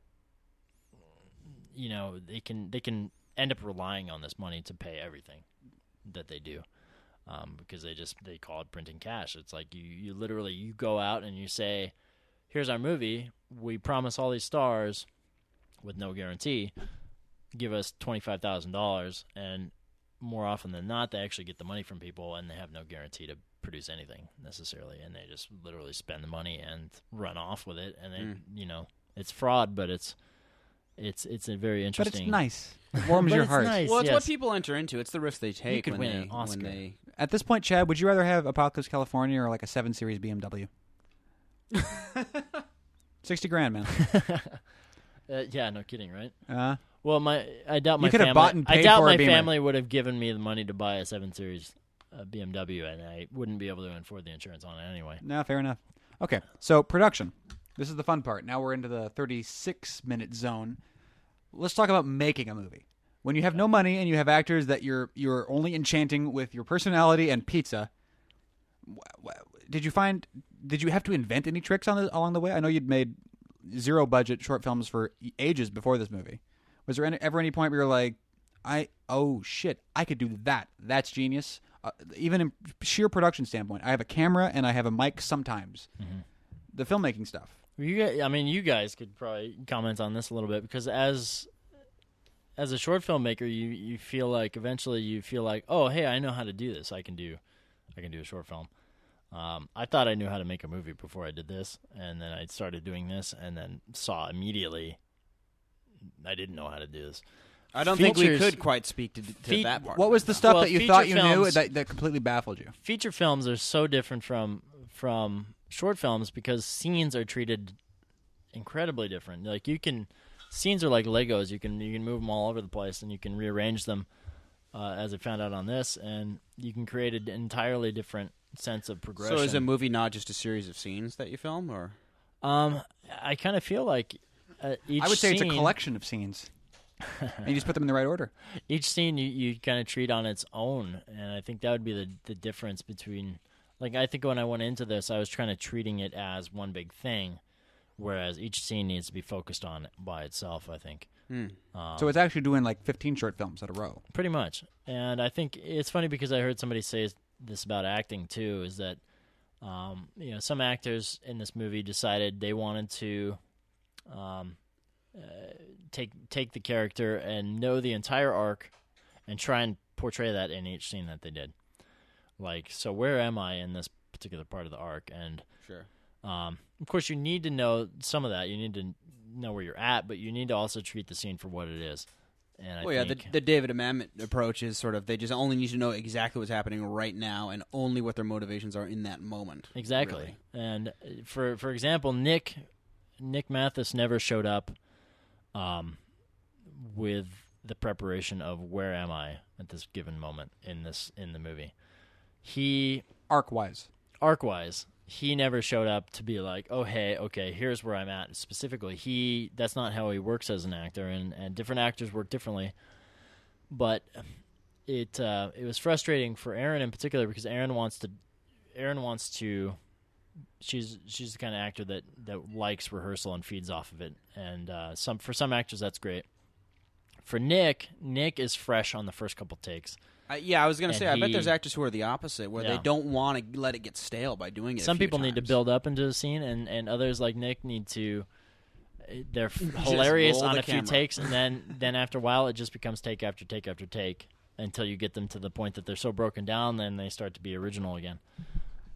they can end up relying on this money to pay everything that they do. Because they call it printing cash. It's like you literally you go out and you say, here's our movie. We promise all these stars with no guarantee. Give us $25,000, and more often than not, they actually get the money from people, and they have no guarantee to produce anything necessarily, and they just literally spend the money and run off with it. And they, it's fraud, but it's a very interesting. But it's nice. It warms But your it's heart. nice. Well, it's yes. what people enter into. It's the risk they take could when win they an Oscar. when they. At this point, Chad, would you rather have Apocalypse California or like a 7 Series BMW? 60 grand, man. Yeah, no kidding, right? Uh, Well, I doubt my You could have family. bought and I paid doubt for a my Beamer. family would have given me the money to buy a 7 Series BMW, and I wouldn't be able to afford the insurance on it anyway. no, fair enough. Okay, so production. This is the fun part. Now we're into the 36-minute zone. Let's talk about making a movie. When you have no money and you have actors that you're only enchanting with your personality and pizza, did you have to invent any tricks along the way? I know you'd made zero budget short films for ages before this movie. Was there ever any point where you're like, oh shit, I could do that. That's genius. Even in sheer production standpoint, I have a camera and I have a mic sometimes. Mm-hmm. The filmmaking stuff. You guys could probably comment on this a little bit because as a short filmmaker, you feel like eventually oh hey, I know how to do this. I can do a short film. I thought I knew how to make a movie before I did this, and then I started doing this, and then saw immediately I didn't know how to do this. I don't think we Features- could quite speak to that part. What was the stuff Well, that you feature thought you knew films- that completely baffled you? Feature films are so different from short films because scenes are treated incredibly different. Like scenes are like Legos. You can move them all over the place, and you can rearrange them, as I found out on this, and you can create an entirely different sense of progression. So is a movie not just a series of scenes that you film, or? I kind of feel like each I would say it's a scene- collection of scenes. And you just put them in the right order. Each scene you kind of treat on its own, and I think that would be the difference between. Like I think when I went into this, I was trying to treating it as one big thing, whereas each scene needs to be focused on by itself. I think. So it's actually doing like 15 short films at a row. Pretty much, and I think it's funny because I heard somebody say this about acting too. Is that some actors in this movie decided they wanted to take the character and know the entire arc and try and portray that in each scene that they did. Like, so where am I in this particular part of the arc? And Sure. of course, you need to know some of that. You need to know where you're at, but you need to also treat the scene for what it is. And I think, the David Mamet approach is sort of they just only need to know exactly what's happening right now and only what their motivations are in that moment. exactly. Really. And for example, Nick Mathis never showed up with the preparation of where am I at this given moment in the movie. He Arc-wise. arc-wise, he never showed up to be like, oh, hey, okay, here's where I'm at. Specifically, that's not how he works as an actor, and different actors work differently. But it was frustrating for Erin in particular because Erin wants to. She's the kind of actor that likes rehearsal and feeds off of it, and for some actors that's great. For Nick is fresh on the first couple takes. I was going to And say, I bet he- there's actors who are the opposite, where Yeah. they don't want to let it get stale by doing it. Some a few people need to times. build up into the scene, and others like Nick need to. They're hilarious roll on the a few camera. takes, and then after a while, it just becomes take after take after take until you get them to the point that they're so broken down, then they start to be original again.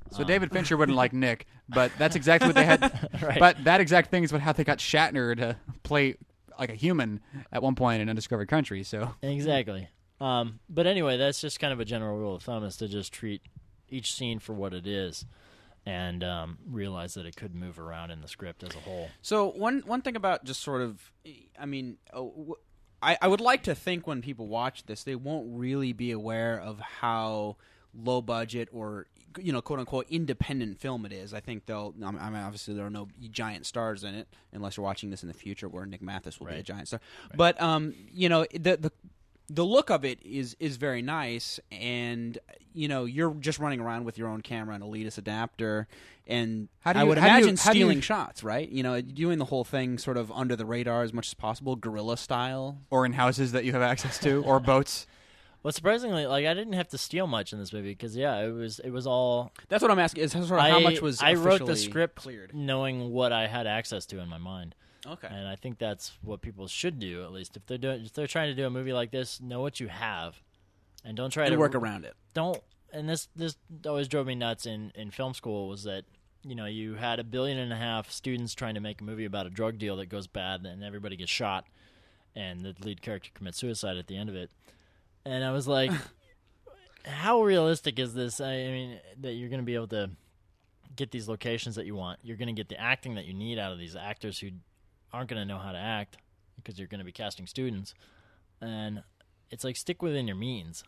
So David Fincher wouldn't like Nick, but that's exactly what they had. Right. But that exact thing is how they got Shatner to play like a human at one point in Undiscovered Country. So Exactly. But anyway, that's just kind of a general rule of thumb, is to just treat each scene for what it is, and realize that it could move around in the script as a whole. So one thing about just sort of, I mean, I would like to think when people watch this, they won't really be aware of how low budget or, you know, quote unquote independent film it is. I think they'll. I mean, obviously there are no giant stars in it, unless you're watching this in the future, where Nick Mathis will be a giant star. Right. But you know, the look of it is very nice, and you know, you're just running around with your own camera and a Leadus adapter, and I would imagine stealing shots, right? You know, doing the whole thing sort of under the radar as much as possible, guerrilla style, or in houses that you have access to, or boats. Well, surprisingly, like, I didn't have to steal much in this movie because it was all. That's what I'm asking. Is sort of how much was I wrote the officially script cleared? knowing what I had access to in my mind. Okay. And I think that's what people should do, at least if they're trying to do a movie like this. Know what you have, and don't try to work around it. Don't. And this always drove me nuts in film school, was that, you know, you had 1.5 billion students trying to make a movie about a drug deal that goes bad, and everybody gets shot, and the lead character commits suicide at the end of it. And I was like, how realistic is this? I mean, that you're going to be able to get these locations that you want. You're going to get the acting that you need out of these actors who aren't going to know how to act, because you're going to be casting students. And it's like, stick within your means.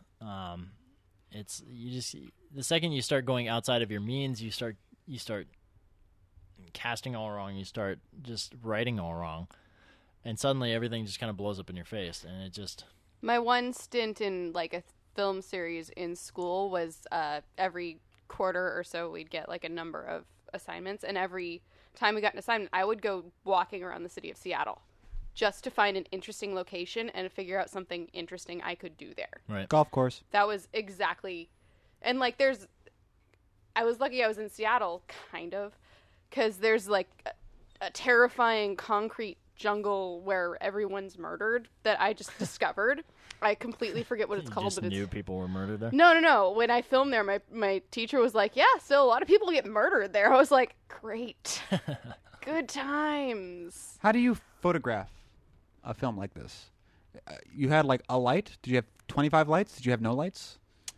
It's the second you start going outside of your means, you start casting all wrong. You start just writing all wrong, and suddenly everything just kind of blows up in your face. And it just. My one stint in like a film series in school was every quarter or so we'd get like a number of assignments, and every time we got an assignment, I would go walking around the city of Seattle just to find an interesting location and figure out something interesting I could do there. Right. Golf course. That was exactly, and like I was lucky I was in Seattle, kind of, because there's like a terrifying concrete jungle where everyone's murdered that I just discovered. I completely forget what it's called. Just but knew people were murdered there? No. When I filmed there, my teacher was like, yeah, so a lot of people get murdered there. I was like, great. Good times. How do you photograph a film like this? You had like a light? Did you have 25 lights? Did you have no lights?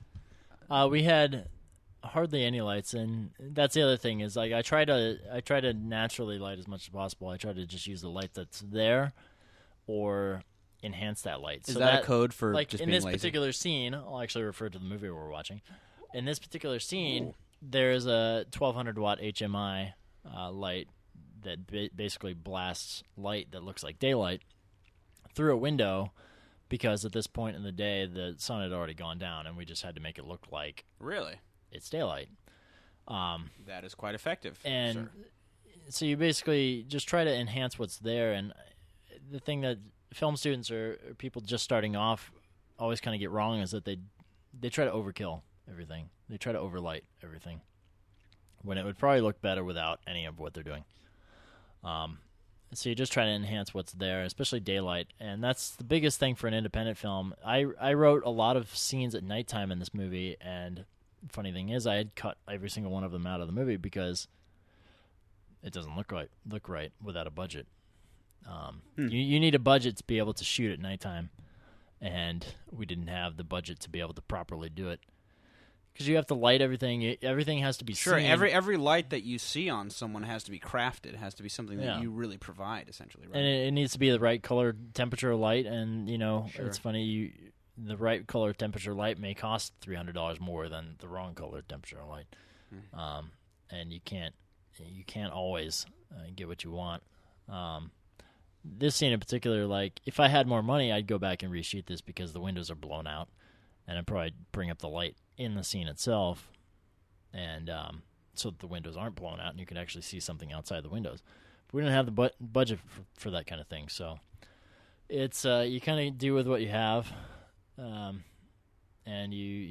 We had hardly any lights, and that's the other thing, is like I try to naturally light as much as possible. I try to just use the light that's there, or enhance that light. Is that a code for like just in being this lazy? particular scene? I'll actually refer to the movie we're watching. In this particular scene, there's a 1200 watt HMI light that basically blasts light that looks like daylight through a window, because at this point in the day the sun had already gone down, and we just had to make it look like Really? it's daylight. That is quite effective. And sir. so you basically just try to enhance what's there. And the thing that film students or people just starting off always kind of get wrong is that they try to overkill everything. They try to overlight everything, when it would probably look better without any of what they're doing. So you just try to enhance what's there, especially daylight. And that's the biggest thing for an independent film. I wrote a lot of scenes at nighttime in this movie, and funny thing is I had cut every single one of them out of the movie because it doesn't look right without a budget. You need a budget to be able to shoot at nighttime, and we didn't have the budget to be able to properly do it. Because you have to light everything. Everything has to be Sure, seen. every light that you see on someone has to be crafted. It has to be something that Yeah. you really provide, essentially, right? And it needs to be the right color, temperature, light. And, Sure. it's funny, the right color, temperature, light may cost $300 more than the wrong color, temperature, light. And you can't always get what you want. This scene in particular, like, if I had more money, I'd go back and reshoot this because the windows are blown out. And I'd probably bring up the light in the scene itself, and so that the windows aren't blown out and you can actually see something outside the windows. But we didn't have the budget for that kind of thing, so it's you kind of do with what you have, and you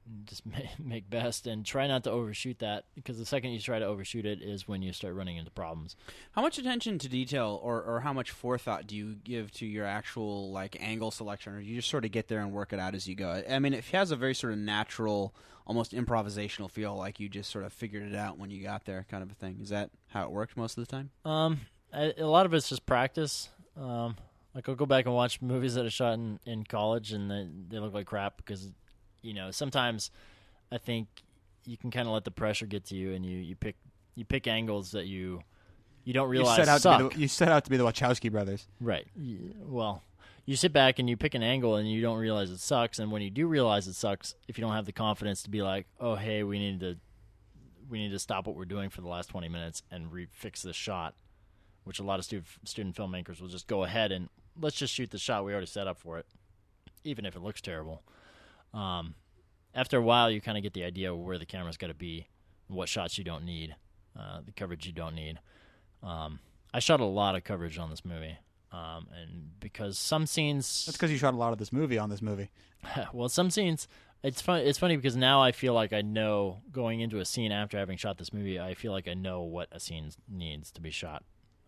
just make best and try not to overshoot that, because the second you try to overshoot it is when you start running into problems. How much attention to detail or how much forethought do you give to your actual like angle selection, or do you just sort of get there and work it out as you go? I mean, it has a very sort of natural, almost improvisational feel, like you just sort of figured it out when you got there, kind of a thing. Is that how it worked most of the time? A lot of it's just practice. Like I'll go back and watch movies that I shot in college, and they look like crap because, sometimes I think you can kind of let the pressure get to you, and you pick angles that you don't realize suck. You set out to be the Wachowski brothers. Right. Well, you sit back and you pick an angle, and you don't realize it sucks. And when you do realize it sucks, if you don't have the confidence to be like, oh, hey, we need to stop what we're doing for the last 20 minutes and fix this shot, which a lot of student filmmakers will just go ahead and let's just shoot the shot we already set up for it, even if it looks terrible. After a while, you kind of get the idea of where the camera's got to be, what shots you don't need, the coverage you don't need. I shot a lot of coverage on this movie, and because some scenes... That's because you shot a lot of this movie on this movie. Well, some scenes... It's funny because now I feel like I know, going into a scene after having shot this movie, I feel like I know what a scene needs to be shot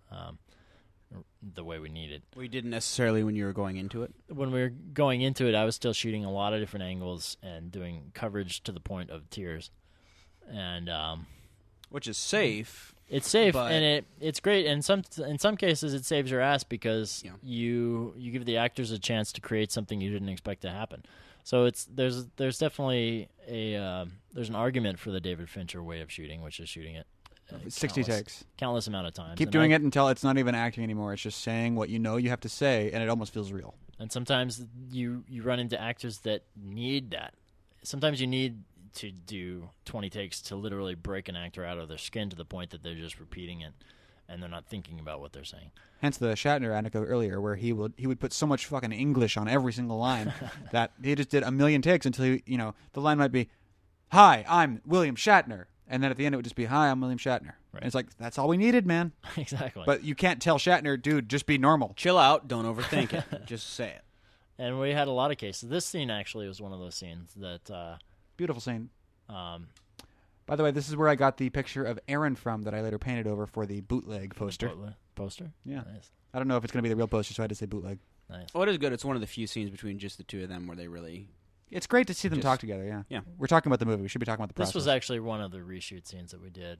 the way we need it. Well, you didn't necessarily when you were going into it? When we were going into it, I was still shooting a lot of different angles and doing coverage to the point of tears. And which is safe. It's safe, but... and it's great. And in some cases, it saves your ass because Yeah. you give the actors a chance to create something you didn't expect to happen. So there's definitely there's an argument for the David Fincher way of shooting, which is shooting it 60 takes. countless amount of times. Keep doing it until it's not even acting anymore. It's just saying what you know you have to say, and it almost feels real. And sometimes you run into actors that need that. Sometimes you need to do 20 takes to literally break an actor out of their skin to the point that they're just repeating it, and they're not thinking about what they're saying. Hence the Shatner anecdote earlier, where he would put so much fucking English on every single line that he just did a million takes until the line might be, "Hi, I'm William Shatner," and then at the end it would just be, "Hi, I'm William Shatner." Right. And it's like, that's all we needed, man. Exactly. But you can't tell Shatner, dude, just be normal. Chill out. Don't overthink it. Just say it. And we had a lot of cases. This scene actually was one of those scenes that... Beautiful scene. By the way, this is where I got the picture of Aaron from that I later painted over for the bootleg poster. Poster? Yeah. Nice. I don't know if it's going to be the real poster, so I had to say bootleg. Nice. Well, it is good. It's one of the few scenes between just the two of them where they really... It's great to see them talk together, yeah. Yeah. We're talking about the movie. We should be talking about the process. This was actually one of the reshoot scenes that we did.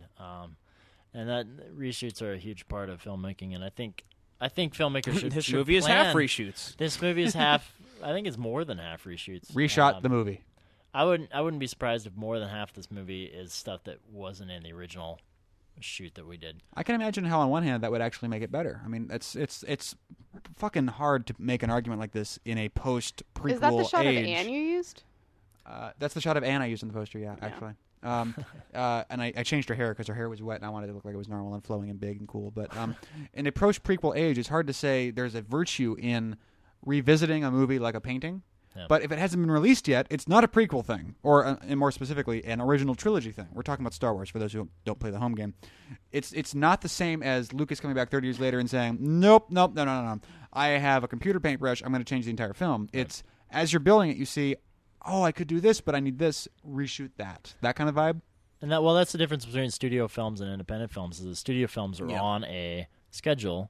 And that reshoots are a huge part of filmmaking, and I think filmmakers should This should movie is plan. half reshoots. This movie is half... I think it's more than half reshoots. Reshot the movie. I wouldn't be surprised if more than half this movie is stuff that wasn't in the original shoot that we did. I can imagine how on one hand that would actually make it better. I mean, it's fucking hard to make an argument like this in a post-prequel age. Is that the shot of Anne you used? That's the shot of Anne I used in the poster, yeah. Actually. And I changed her hair because her hair was wet and I wanted it to look like it was normal and flowing and big and cool. But in a post-prequel age, it's hard to say there's a virtue in revisiting a movie like a painting. Yeah. But if it hasn't been released yet, it's not a prequel thing, or and more specifically, an original trilogy thing. We're talking about Star Wars, for those who don't play the home game. It's not the same as Lucas coming back 30 years later and saying, nope, no. I have a computer paintbrush, I'm going to change the entire film. Right. It's, as you're building it, you see, oh, I could do this, but I need this, reshoot that. That kind of vibe. And that's the difference between studio films and independent films, is the studio films are on a schedule.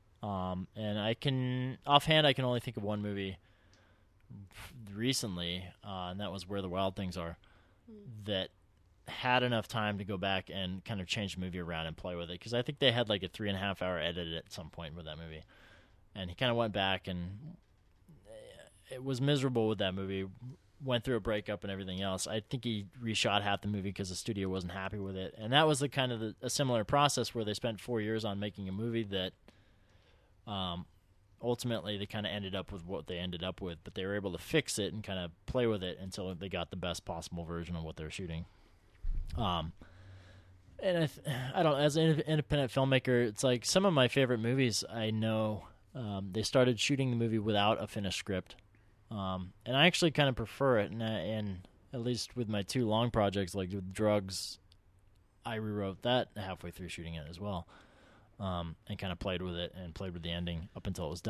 And offhand, I can only think of one movie recently, and that was Where the Wild Things Are, that had enough time to go back and kind of change the movie around and play with it, because I think they had like a 3.5 hour edit at some point with that movie, and he kind of went back and it was miserable with that movie, went through a breakup and everything else. I think he reshot half the movie because the studio wasn't happy with it, and that was the kind of a similar process where they spent 4 years on making a movie that ultimately they kind of ended up with what they ended up with, but they were able to fix it and kind of play with it until they got the best possible version of what they were shooting. And I don't, as an independent filmmaker, it's like some of my favorite movies, I know they started shooting the movie without a finished script. And I actually kind of prefer it, and at least with my two long projects, like with Drugs, I rewrote that halfway through shooting it as well. And kind of played with it and played with the ending up until it was done.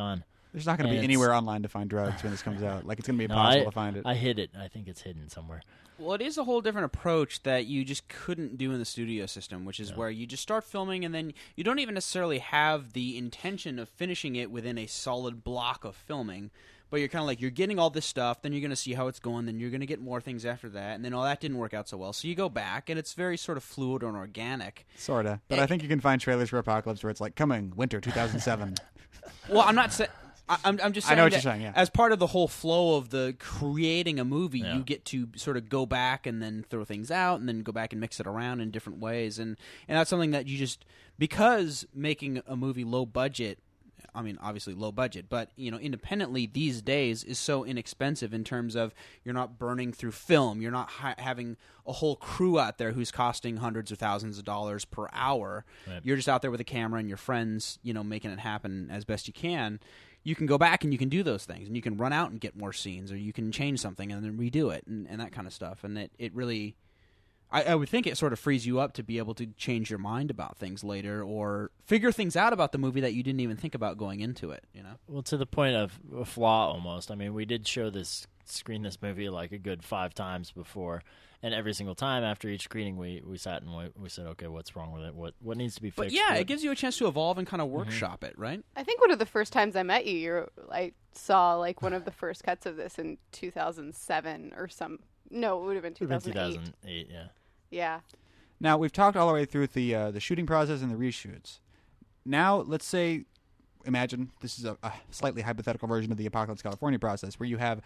There's not going to be And anywhere online to find drugs when this comes out. Like, it's going to be No, impossible to find it. I hid it. I think it's hidden somewhere. Well, it is a whole different approach that you just couldn't do in the studio system, which is where you just start filming and then you don't even necessarily have the intention of finishing it within a solid block of filming. But you're kind of like, you're getting all this stuff, then you're going to see how it's going, then you're going to get more things after that, and then, that didn't work out so well. So you go back, and it's very sort of fluid and organic. Sort of. But I think you can find trailers for Apocalypse where it's like, coming, winter 2007. Well, I'm not saying... I'm just saying I know what that you're saying, yeah. as part of the whole flow of the creating a movie, Yeah. you get to sort of go back and then throw things out and then go back and mix it around in different ways. And that's something that you just... Because making a movie low budget... I mean, obviously low budget, but independently these days is so inexpensive in terms of you're not burning through film, you're not having a whole crew out there who's costing hundreds of thousands of dollars per hour. Right. You're just out there with a camera and your friends, making it happen as best you can. You can go back and you can do those things, and you can run out and get more scenes, or you can change something and then redo it, and that kind of stuff. And it really... I would think it sort of frees you up to be able to change your mind about things later or figure things out about the movie that you didn't even think about going into it, Well, to the point of a flaw almost. I mean, we did screen this movie like a good 5 times before, and every single time after each screening we sat and we said, okay, what's wrong with it? What needs to be fixed? But yeah, it gives you a chance to evolve and kind of workshop it, right? I think one of the first times I met you, I saw like one of the first cuts of this in 2007 or some. No, it would have been 2008. 2008, yeah. Yeah. Now, we've talked all the way through the shooting process and the reshoots. Now, let's say, imagine, this is a slightly hypothetical version of the Apocalypse California process, where you have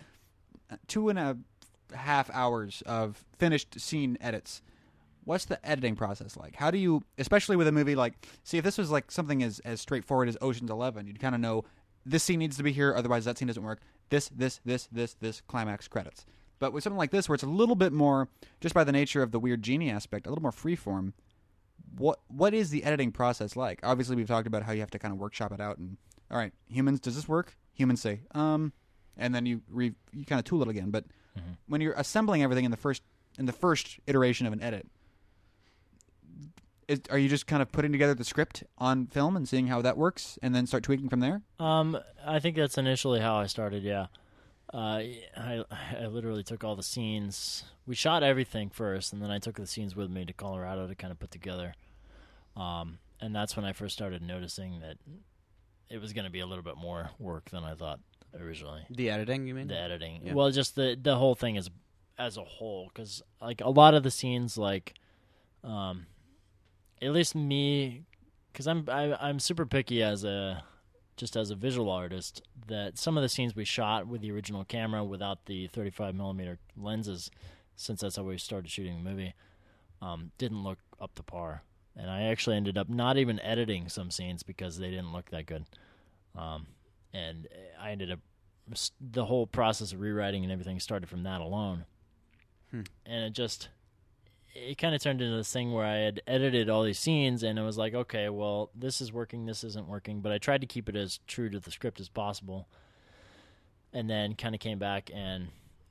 2.5 hours of finished scene edits. What's the editing process like? How do you, especially with a movie like, see, if this was like something as straightforward as Ocean's 11, you'd kind of know this scene needs to be here, otherwise that scene doesn't work. This, climax, credits. But with something like this, where it's a little bit more, just by the nature of the weird genie aspect, a little more freeform, what is the editing process like? Obviously, we've talked about how you have to kind of workshop it out. And all right, humans, does this work? Humans say, and then you kind of tool it again. But when you're assembling everything in the first iteration of an edit, are you just kind of putting together the script on film and seeing how that works, and then start tweaking from there? I think that's initially how I started. Yeah. I literally took all the scenes. We shot everything first, and then I took the scenes with me to Colorado to kind of put together. And that's when I first started noticing that it was going to be a little bit more work than I thought originally. The editing, you mean? The editing. Yeah. Well, just the whole thing is as a whole, because like a lot of the scenes, like, at least me, because I'm super picky as a visual artist, that some of the scenes we shot with the original camera without the 35mm lenses, since that's how we started shooting the movie, didn't look up to par. And I actually ended up not even editing some scenes because they didn't look that good. And I ended up, the whole process of rewriting and everything started from that alone. And it kind of turned into this thing where I had edited all these scenes, and it was like, okay, well, this is working, this isn't working, but I tried to keep it as true to the script as possible, and then kind of came back and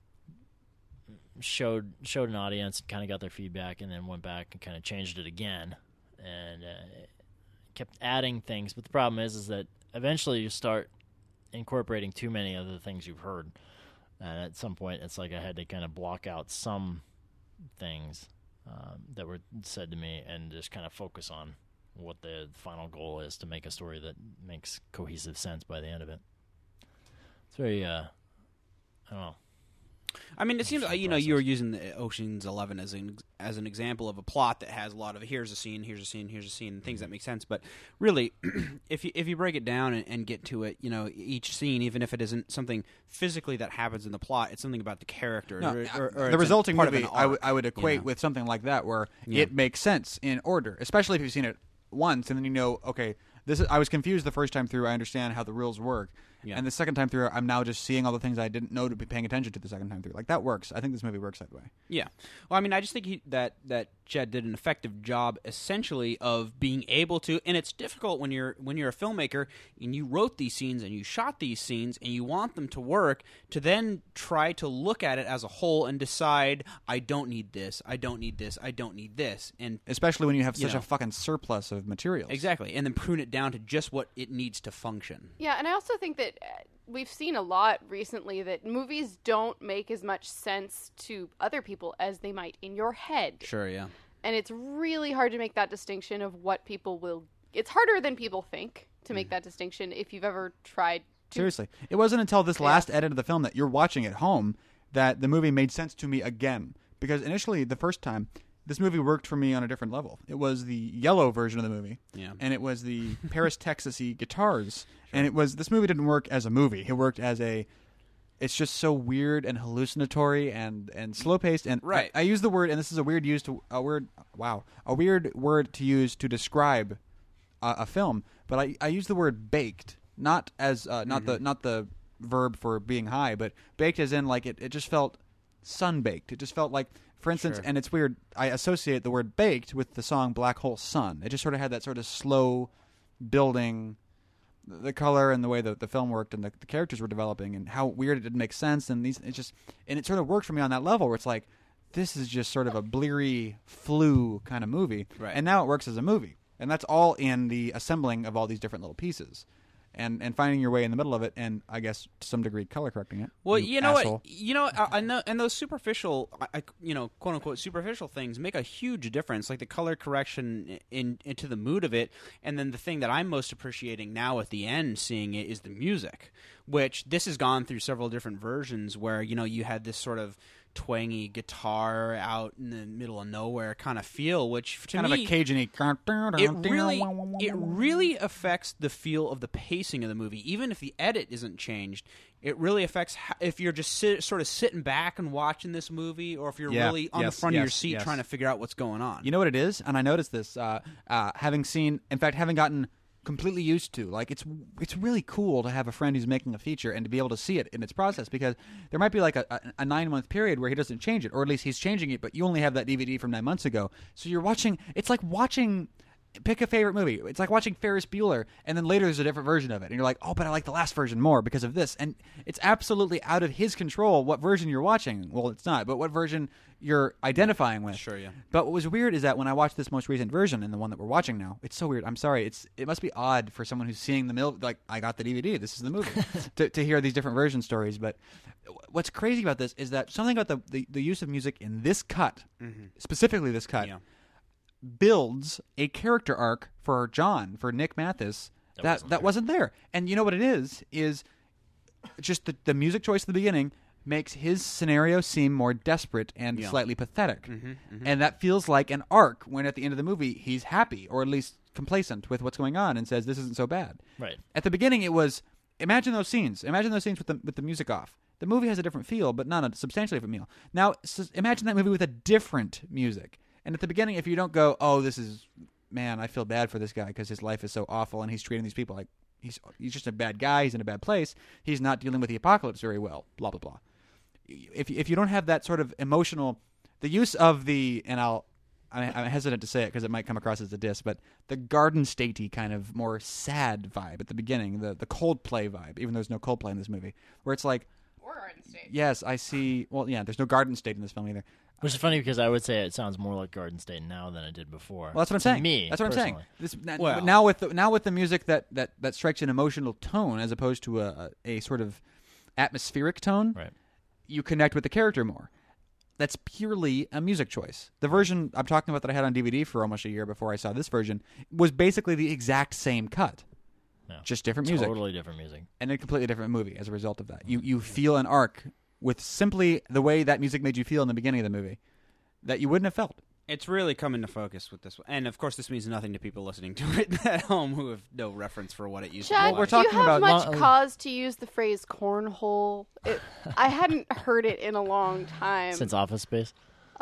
showed an audience, kind of got their feedback, and then went back and kind of changed it again, and kept adding things. But the problem is that eventually you start incorporating too many of the things you've heard, and at some point it's like I had to kind of block out some things that were said to me and just kind of focus on what the final goal is to make a story that makes cohesive sense by the end of it. It's very, I don't know. I mean, it seems like, you were using the Ocean's 11 as an example of a plot that has a lot of here's a scene, things that make sense. But really, if you break it down and get to it, each scene, even if it isn't something physically that happens in the plot, it's something about the character. No, or the resulting part of movie, an arc, I would equate with something like that, where it makes sense in order, especially if you've seen it once and then you know, okay, I was confused the first time through. I understand how the rules work. Yeah. And the second time through, I'm now just seeing all the things I didn't know to be paying attention to the second time through. Like, that works. I think this movie works that way. Yeah. Well, I mean, I just think that Jed did an effective job, essentially, of being able to, and it's difficult when you're a filmmaker and you wrote these scenes and you shot these scenes and you want them to work, to then try to look at it as a whole and decide, I don't need this, I don't need this, I don't need this. And especially when you have such a fucking surplus of materials. Exactly. And then prune it down to just what it needs to function. Yeah, and I also think that that we've seen a lot recently that movies don't make as much sense to other people as they might in your head. Sure, yeah. And it's really hard to make that distinction of what people will... It's harder than people think to make that distinction if you've ever tried to... Seriously. It wasn't until this last edit of the film that you're watching at home that the movie made sense to me again. Because initially, the first time, this movie worked for me on a different level. It was the yellow version of the movie. Yeah. And it was the Paris, Texas-y guitars. And it was... This movie didn't work as a movie. It worked as a... It's just so weird and hallucinatory and slow-paced. And Right. I use the word, and this is a weird word to use to describe a film, but I use the word baked, not as not the verb for being high, but baked as in like it just felt sun-baked. It just felt like, for instance, Sure. and it's weird, I associate the word baked with the song Black Hole Sun. It just sort of had that sort of slow building, the color and the way the film worked and the characters were developing and how weird it didn't make sense, and it sort of worked for me on that level where it's like, this is just sort of a bleary flu kind of movie. Right. And now it works as a movie. And that's all in the assembling of all these different little pieces. And finding your way in the middle of it, and I guess to some degree color correcting it. Well, you know asshole. what? I know, and those superficial, quote unquote superficial things make a huge difference. Like the color correction into the mood of it, and then the thing that I'm most appreciating now at the end, seeing it, is the music. Which this has gone through several different versions, where you had this sort of twangy guitar out in the middle of nowhere kind of feel, which to Kind me, of a Cajun-y. it really affects the feel of the pacing of the movie. Even if the edit isn't changed, it really affects if you're just sort of sitting back and watching this movie, or if you're really on the front of your seat trying to figure out what's going on. You know what it is? And I noticed this, having gotten completely used to, like, it's really cool to have a friend who's making a feature and to be able to see it in its process, because there might be like a 9-month period where he doesn't change it, or at least he's changing it, but you only have that DVD from 9 months ago. So you're watching, it's like watching, pick a favorite movie. It's like watching Ferris Bueller, and then later there's a different version of it, and you're like, oh, but I like the last version more because of this. And it's absolutely out of his control what version you're watching. Well, it's not, but what version you're identifying with. Sure, yeah. But what was weird is that when I watched this most recent version, and the one that we're watching now, it's so weird. I'm sorry. It must be odd for someone who's seeing like, I got the DVD, this is the movie, to hear these different version stories. But what's crazy about this is that something about the use of music in this cut, specifically this cut, builds a character arc for John, for Nick Mathis, that wasn't there. And you know what it is just the music choice at the beginning makes his scenario seem more desperate and slightly pathetic. And that feels like an arc when at the end of the movie he's happy, or at least complacent with what's going on, and says this isn't so bad. Right. At the beginning it was, imagine those scenes with the music off. The movie has a different feel, but not a substantially different feel. Now imagine that movie with a different music. And at the beginning, if you don't go, oh, this is, man, I feel bad for this guy because his life is so awful and he's treating these people like he's just a bad guy, he's in a bad place, he's not dealing with the apocalypse very well, blah, blah, blah. If you don't have that sort of emotional, the use of I'm hesitant to say it because it might come across as a diss, but the Garden Statey kind of more sad vibe at the beginning, the Coldplay vibe, even though there's no Coldplay in this movie, where it's like, Or Garden State. yes, I see, well, yeah, there's no Garden State in this film either. Which is funny because I would say it sounds more like Garden State now than it did before. Well, that's what I'm To saying. Me, that's what personally. I'm saying. Well- Now with the music that strikes an emotional tone as opposed to a sort of atmospheric tone, Right. you connect with the character more. That's purely a music choice. The version I'm talking about that I had on DVD for almost a year before I saw this version was basically the exact same cut, just different music, Totally different music. and a completely different movie as a result of that. You feel an arc with simply the way that music made you feel in the beginning of the movie that you wouldn't have felt. It's really come into focus with this one. And, of course, this means nothing to people listening to it at home who have no reference for what it used to Chad, be. Well, we're do you talking have about- much Well, cause to use the phrase cornhole? I hadn't heard it in a long time. Since Office Space.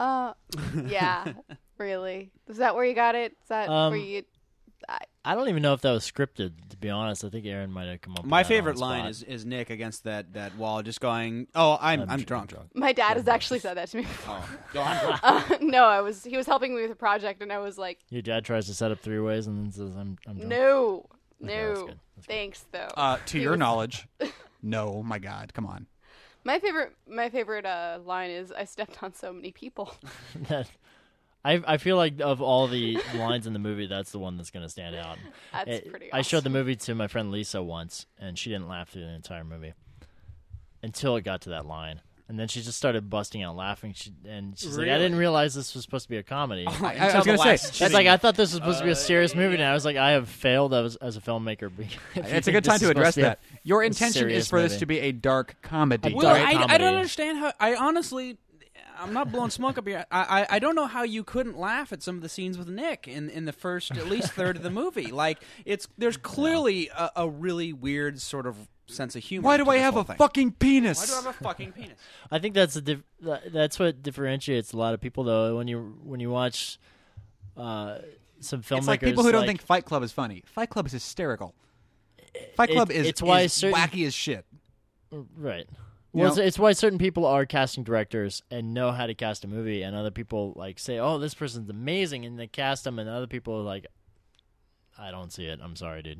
Yeah, really. Is that where you got it? Is that where you... I don't even know if that was scripted, to be honest. I think Aaron might have come up with My that favorite on the line spot. is Nick against that wall just going, oh, I'm drunk. My dad has actually said that to me before. Oh, go on. No, he was helping me with a project, and I was like, Your dad tries to set up 3 ways and then says, I'm drunk. no, that's good. That's good. thanks, though. To He your was- knowledge, no, my God, come on. My favorite line is, I stepped on so many people. I feel like of all the lines in the movie, that's the one that's going to stand out. That's pretty I showed the awesome. movie to my friend Lisa once, and she didn't laugh through the entire movie until it got to that line. And then she just started busting out laughing. She's like, I didn't realize this was supposed to be a comedy. I was going to say, That's like, I thought this was supposed to be a serious movie, and I was like, I have failed as a filmmaker. it's a good time to address that. Your intention is for this to be a dark comedy. Well, dark I comedy. don't understand how. I honestly, I'm not blowing smoke up here. I don't know how you couldn't laugh at some of the scenes with Nick in the first at least third of the movie. Like there's clearly a really weird sort of sense of humor. Why do to I this have whole a thing. fucking penis? Why do I have a fucking penis? I think that's what differentiates a lot of people, though. When you watch some filmmakers, It's like people who don't think Fight Club is funny. Fight Club is hysterical. Fight Club is wacky as shit. right. You Well, know? it's why certain people are casting directors and know how to cast a movie, and other people like say, "Oh, this person's amazing," and they cast them, and other people are like, "I don't see it. I'm sorry, dude."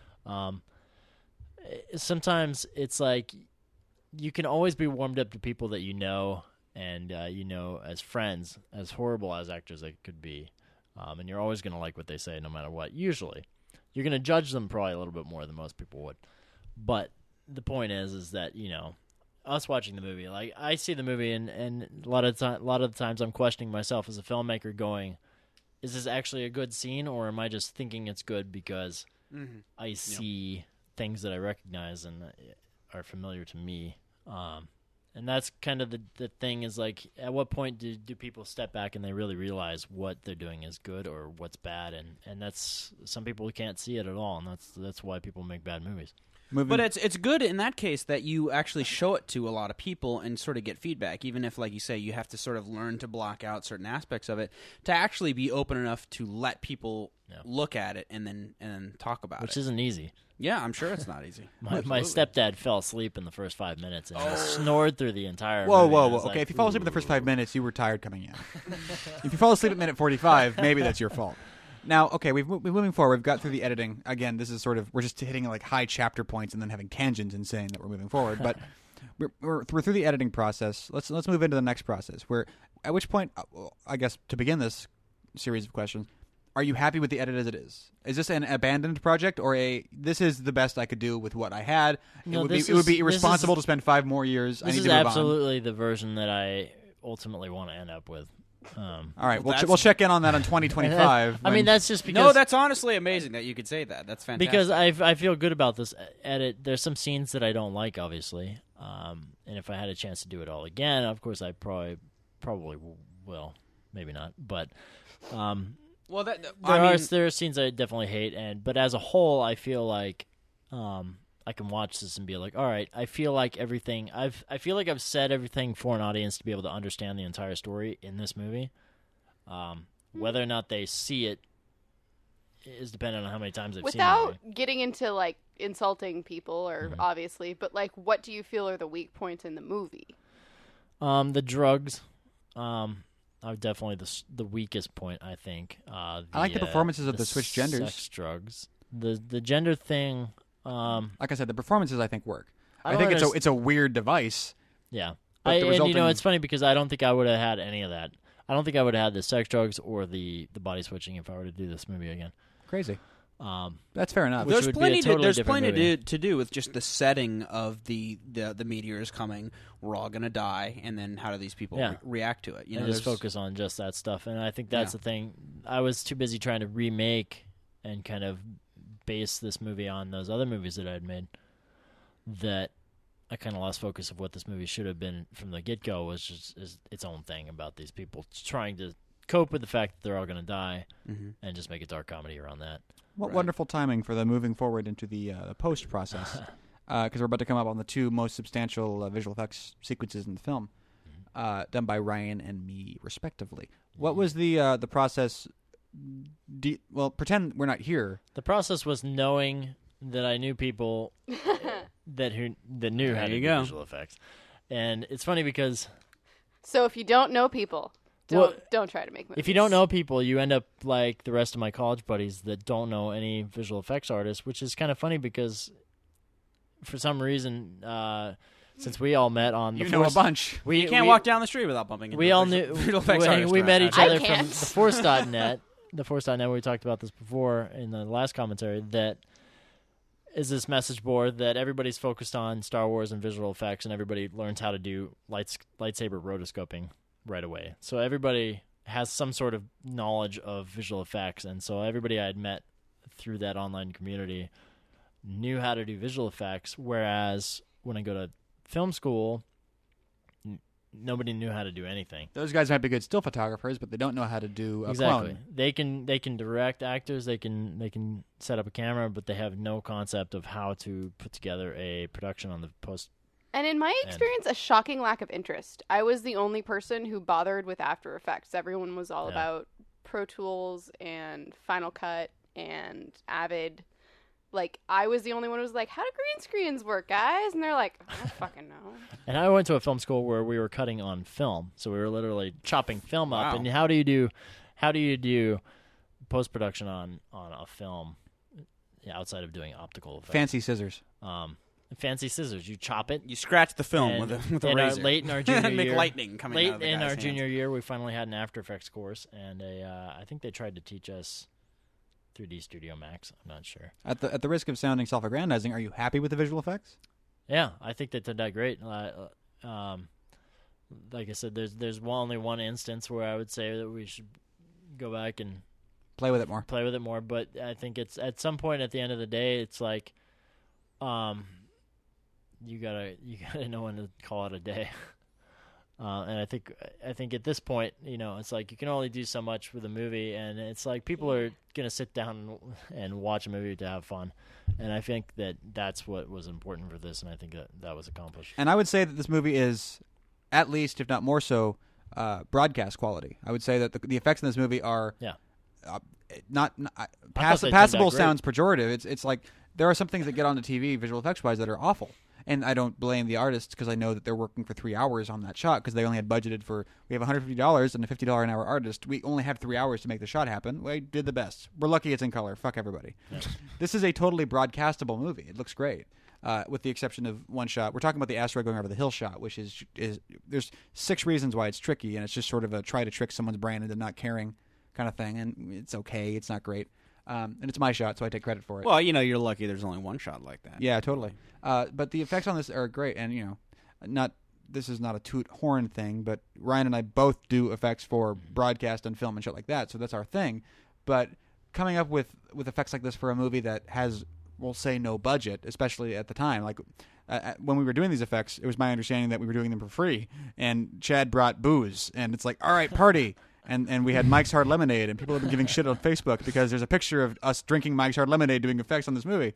Sometimes it's like you can always be warmed up to people that you know and as friends, as horrible as actors they could be, and you're always going to like what they say no matter what. Usually, you're going to judge them probably a little bit more than most people would. But the point is that us watching the movie, like I see the movie, and a lot of the times I'm questioning myself as a filmmaker, going, "Is this actually a good scene, or am I just thinking it's good because I see things that I recognize and are familiar to me?" And that's kind of the thing is like, at what point do people step back and they really realize what they're doing is good or what's bad? And that's, some people can't see it at all, and that's why people make bad movies. But it's good in that case that you actually show it to a lot of people and sort of get feedback, even if, like you say, you have to sort of learn to block out certain aspects of it, to actually be open enough to let people look at it and then talk about Which it. isn't easy. Yeah, I'm sure it's not easy. My stepdad fell asleep in the first 5 minutes and he snored through the entire Whoa, movie. whoa, And I whoa. was Okay, like, if you fall asleep in the first 5 minutes, you were tired coming in. If you fall asleep at minute 45, maybe that's your fault. Now, okay, we're moving forward. We've got through the editing. Again, this is sort of, we're just hitting like high chapter points and then having tangents and saying that we're moving forward. But we're through the editing process. Let's move into the next process. At which point, I guess to begin this series of questions, are you happy with the edit as it is? Is this an abandoned project, or this is the best I could do with what I had? No, it would be irresponsible to spend 5 more years. I This need is to move on. absolutely the version that I ultimately want to end up with. All right, Well, we'll check in on that on 2025. I mean, that's just because No, that's honestly amazing that you could say that. That's fantastic. because I feel good about this edit. There's some scenes that I don't like, obviously, and if I had a chance to do it all again, of course, I probably will. Maybe not, but well, there are scenes I definitely hate, but as a whole, I feel like I can watch this and be like, all right, I feel like I've said everything for an audience to be able to understand the entire story in this movie. Whether or not they see it is dependent on how many times they've seen it. Without getting into like insulting people, or obviously, but like, what do you feel are the weak points in the movie? The drugs, are definitely the weakest point. I think. I like the performances of the switched genders. Sex drugs, the gender thing. Like I said, the performances I think work. I don't think understand- it's a weird device. Yeah. But the And resulting- it's funny because I don't think I would have had any of that. I don't think I would have had the sex drugs or the body switching if I were to do this movie again. Crazy. That's fair enough. Which there's would be a plenty. totally There's different plenty movie. to do with just the setting of the meteor is coming. We're all gonna die, and then how do these people react to it? You know, just there's- focus on just that stuff. And I think that's Yeah. the thing. I was too busy trying to remake and kind of base this movie on those other movies that I had made that I kind of lost focus of what this movie should have been from the get-go, was just is its own thing about these people trying to cope with the fact that they're all going to die and just make a dark comedy around that. What wonderful timing for the moving forward into the post process, because we're about to come up on the 2 most substantial visual effects sequences in the film, done by Ryan and me, respectively. What was the process? Well, pretend we're not here. The process was knowing that I knew people that knew how to you do go. visual effects, and it's funny because So if you don't know people, don't try to make movies. if you don't know people, you end up like the rest of my college buddies that don't know any visual effects artists, which is kind of funny because for some reason since we all met on the You know a Force, bunch. we You can't walk down the street without bumping into We a all visual- knew visual effects artist we or met an each actor. other I from can't. the Force.net. The Force.net, we talked about this before in the last commentary, that is this message board that everybody's focused on Star Wars and visual effects, and everybody learns how to do lightsaber rotoscoping right away. So everybody has some sort of knowledge of visual effects, and so everybody I had met through that online community knew how to do visual effects, whereas when I go to film school, nobody knew how to do anything. Those guys might be good still photographers, but they don't know how to do a Exactly. clone. They can direct actors, they can set up a camera, but they have no concept of how to put together a production on the post. And in my experience, a shocking lack of interest. I was the only person who bothered with After Effects. Everyone was all Yeah. about Pro Tools and Final Cut and Avid. Like, I was the only one who was like, how do green screens work, guys? And they're like, I don't fucking know. And I went to a film school where we were cutting on film, so we were literally chopping film up. Wow. And how do you do post production on a film outside of doing optical effects? Fancy scissors. Fancy scissors. You chop it. You scratch the film And with a in razor. Late in our junior and make year, lightning coming out late of the in guy's our hands. junior year, we finally had an After Effects course, and I think they tried to teach us 3D Studio Max. I'm not sure. At the risk of sounding self-aggrandizing, are you happy with the visual effects? Yeah, I think they did that great. Like I said, there's only one instance where I would say that we should go back and Play with it more. play with it more. But I think it's at some point at the end of the day, it's like, you gotta know when to call it a day. And I think at this point, it's like you can only do so much with a movie, and it's like people are gonna sit down and watch a movie to have fun, and I think that's what was important for this, and I think that was accomplished. And I would say that this movie is, at least, if not more so, broadcast quality. I would say that the effects in this movie are not they turned passable. out great. Sounds pejorative. It's like there are some things that get on the TV visual effects wise that are awful. And I don't blame the artists because I know that they're working for 3 hours on that shot because they only had budgeted for, we have $150 and a $50 an hour artist. We only have 3 hours to make the shot happen. We did the best. We're lucky it's in color. Fuck everybody. Yeah. This is a totally broadcastable movie. It looks great. With the exception of one shot. We're talking about the asteroid going over the hill shot, which is there's 6 reasons why it's tricky, and it's just sort of a try to trick someone's brain into not caring kind of thing, and it's okay. It's not great. And it's my shot, so I take credit for it. Well, you're lucky there's only one shot like that. Yeah, totally. But the effects on this are great, and this is not a toot horn thing, but Ryan and I both do effects for broadcast and film and shit like that, so that's our thing. But coming up with effects like this for a movie that has, we'll say, no budget, especially at the time, like when we were doing these effects, it was my understanding that we were doing them for free, and Chad brought booze, and it's like, all right, party. And we had Mike's Hard Lemonade, and people have been giving shit on Facebook because there's a picture of us drinking Mike's Hard Lemonade doing effects on this movie.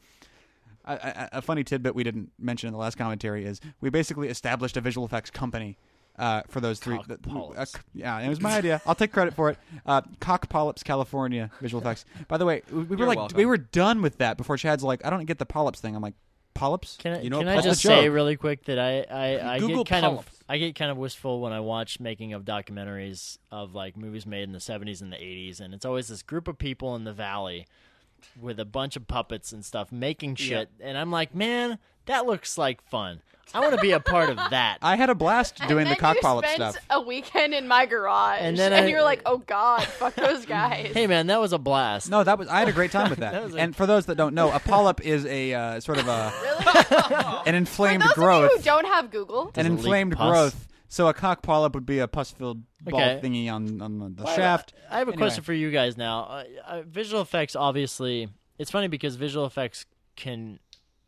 A funny tidbit we didn't mention in the last commentary is we basically established a visual effects company for those three. Cock Polyps. Yeah, it was my idea. I'll take credit for it. Cock Polyps, California visual effects. By the way, we were done with that before Chad's like, I don't get the polyps thing. I'm like, polyps? Can I, You know can what I polyps just are? say really quick that I Google get kind of wistful when I watch making of documentaries of like movies made in the 70s and the 80s, and it's always this group of people in the valley with a bunch of puppets and stuff making shit, and I'm like, man, that looks like fun. I want to be a part of that. I had a blast doing and the then cock you polyp spent stuff. a weekend in my garage, And and, then you're like, oh god, fuck those guys. Hey man, that was a blast. No, I had a great time with that. That was a- And for those that don't know, a polyp is a sort of a Really? an inflamed For those growth. of you who don't have Google, Does An it leak inflamed pus? growth. So a cock polyp would be a pus-filled ball Okay. thingy on the Well, shaft. I have a Anyway. question for you guys now. Visual effects, obviously, it's funny because visual effects can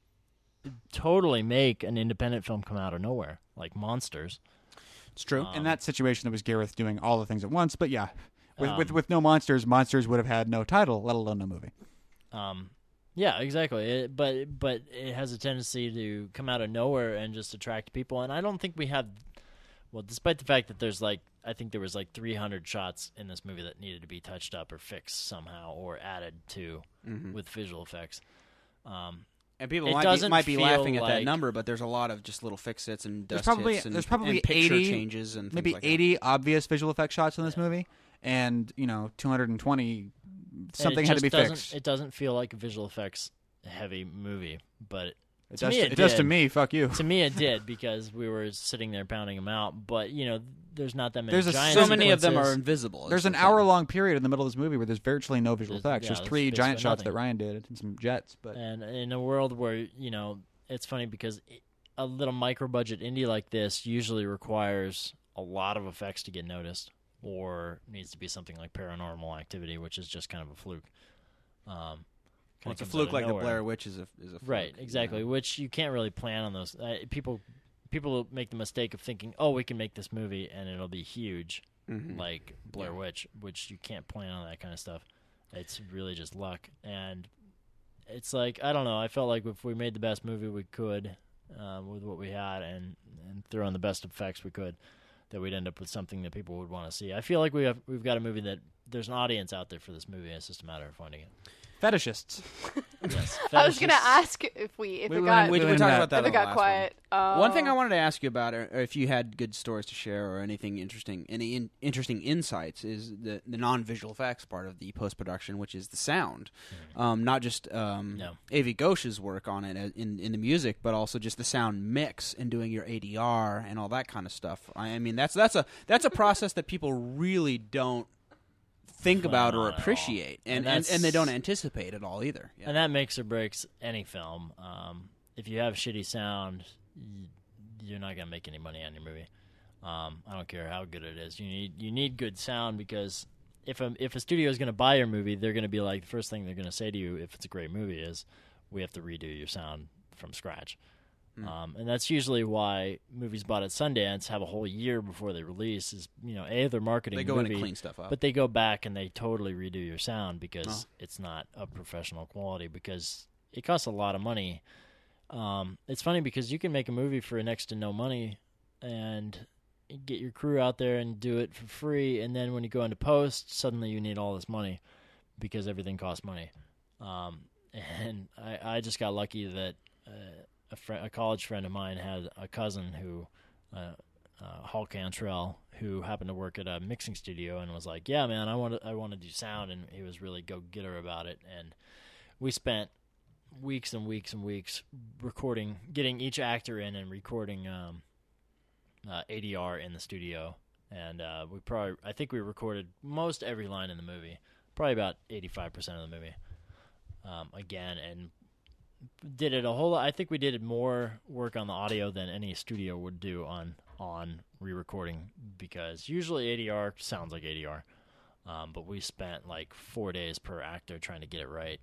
totally make an independent film come out of nowhere, like Monsters. It's true. In that situation, it was Gareth doing all the things at once. But yeah, with Um, no monsters would have had no title, let alone no movie. Yeah, exactly. But it has a tendency to come out of nowhere and just attract people. And I don't think we have. Well, despite the fact that there's I think there was 300 shots in this movie that needed to be touched up or fixed somehow or added to with visual effects. And people It might doesn't be feel laughing at that like- number, but there's a lot of just little fix-its and dust There's hits and, probably and picture 80 changes and maybe things like 80 obvious visual effect shots in this movie, and 220 something And it had to be just fixed. It doesn't feel like a visual effects heavy movie, but It To does. me, It does to did. me. Fuck you. To me, it did because we were sitting there pounding them out. But there's not that many. There's giant So many of them are sequences. invisible. is There's an what I'm saying. hour-long period in the middle of this movie where there's virtually no visual There's- effects. yeah, There's there's 3 giant basically shots that nothing. Ryan did and some jets. But And in a world where it's funny because a little micro-budget indie like this usually requires a lot of effects to get noticed, or needs to be something like Paranormal Activity, which is just kind of a fluke. Well, Kinda it's a comes fluke out of like the nowhere. Blair Witch is a fluke, Right, exactly. you know? Which you can't really plan on those. People make the mistake of thinking, "Oh, we can make this movie and it'll be huge," Mhm. like Blair Witch, which you can't plan on that kind of stuff. It's really just luck, and it's like I don't know. I felt like if we made the best movie we could with what we had and threw on the best effects we could, that we'd end up with something that people would want to see. I feel like we've got a movie that the's an audience out there for this movie. It's just a matter of finding it. fetishists. Yes, I was gonna fetishists. ask if it got We went talked into about that. if it on the got last quiet. One thing I wanted to ask you about, or if you had good stories to share, or anything interesting, interesting insights, is the non-visual effects part of the post-production, which is the sound, not just Avi Ghosh's work on it in the music, but also just the sound mix and doing your ADR and all that kind of stuff. I mean, that's a process that people really don't think about or Not at all. appreciate, and that's- they don't anticipate at all either. Yeah. And that makes or breaks any film. If you have shitty sound, you're not gonna make any money on your movie. I don't care how good it is. You need good sound because if a studio is gonna buy your movie, they're gonna be like the first thing they're gonna say to you if it's a great movie is we have to redo your sound from scratch. And that's usually why movies bought at Sundance have a whole year before they release. Is they're marketing They the go in movie, and clean stuff up. but they go back and they totally redo your sound because it's not of professional quality because it costs a lot of money. It's funny because you can make a movie for next to no money and get your crew out there and do it for free, and then when you go into post, suddenly you need all this money because everything costs money. And I just got lucky that a college friend of mine had a cousin who, Hall Cantrell, who happened to work at a mixing studio and was like, "Yeah, man, I want to do sound," and he was really go-getter about it. And we spent weeks and weeks and weeks recording, getting each actor in and recording ADR in the studio. And I think we recorded most every line in the movie, probably about 85% of the movie. Again, and did it a whole lot. I think we did more work on the audio than any studio would do on re-recording because usually ADR sounds like ADR, but we spent like 4 days per actor trying to get it right,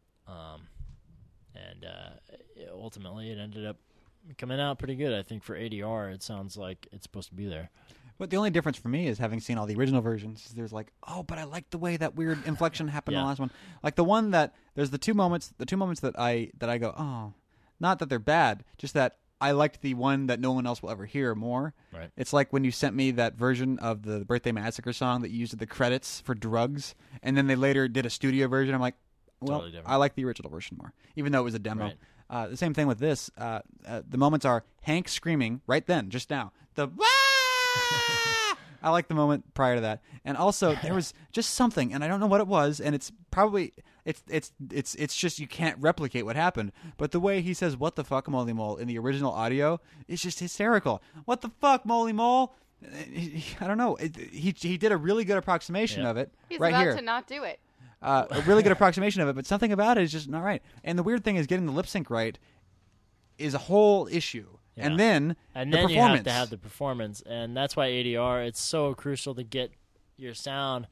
and ultimately it ended up coming out pretty good. I think for ADR it sounds like it's supposed to be there. But the only difference for me is having seen all the original versions. There's like, oh, but I like the way that weird inflection happened in the Yeah. last one. Like the one that there's the two moments that I go, oh, not that they're bad, just that I liked the one that no one else will ever hear more. Right. It's like when you sent me that version of the Birthday Massacre song that you used at the credits for Drugs, and then they later did a studio version. I'm like, well, Totally different. I like the original version more, even though it was a demo. Right. The same thing with this. The moments are Hank screaming right then, just now. The I like the moment prior to that, and also there was just something, and I don't know what it was, and it's probably it's just you can't replicate what happened. But the way he says "What the fuck, Moly Mole" in the original audio is just hysterical. What the fuck, Moly Mole? I don't know. He did a really good approximation of it He's right about here. to not do it. A really good approximation of it, but something about it is just not right. And the weird thing is getting the lip sync right is a whole issue. Yeah. And then And the then you performance. have to have the performance, and that's why ADR, it's so crucial to get your sound.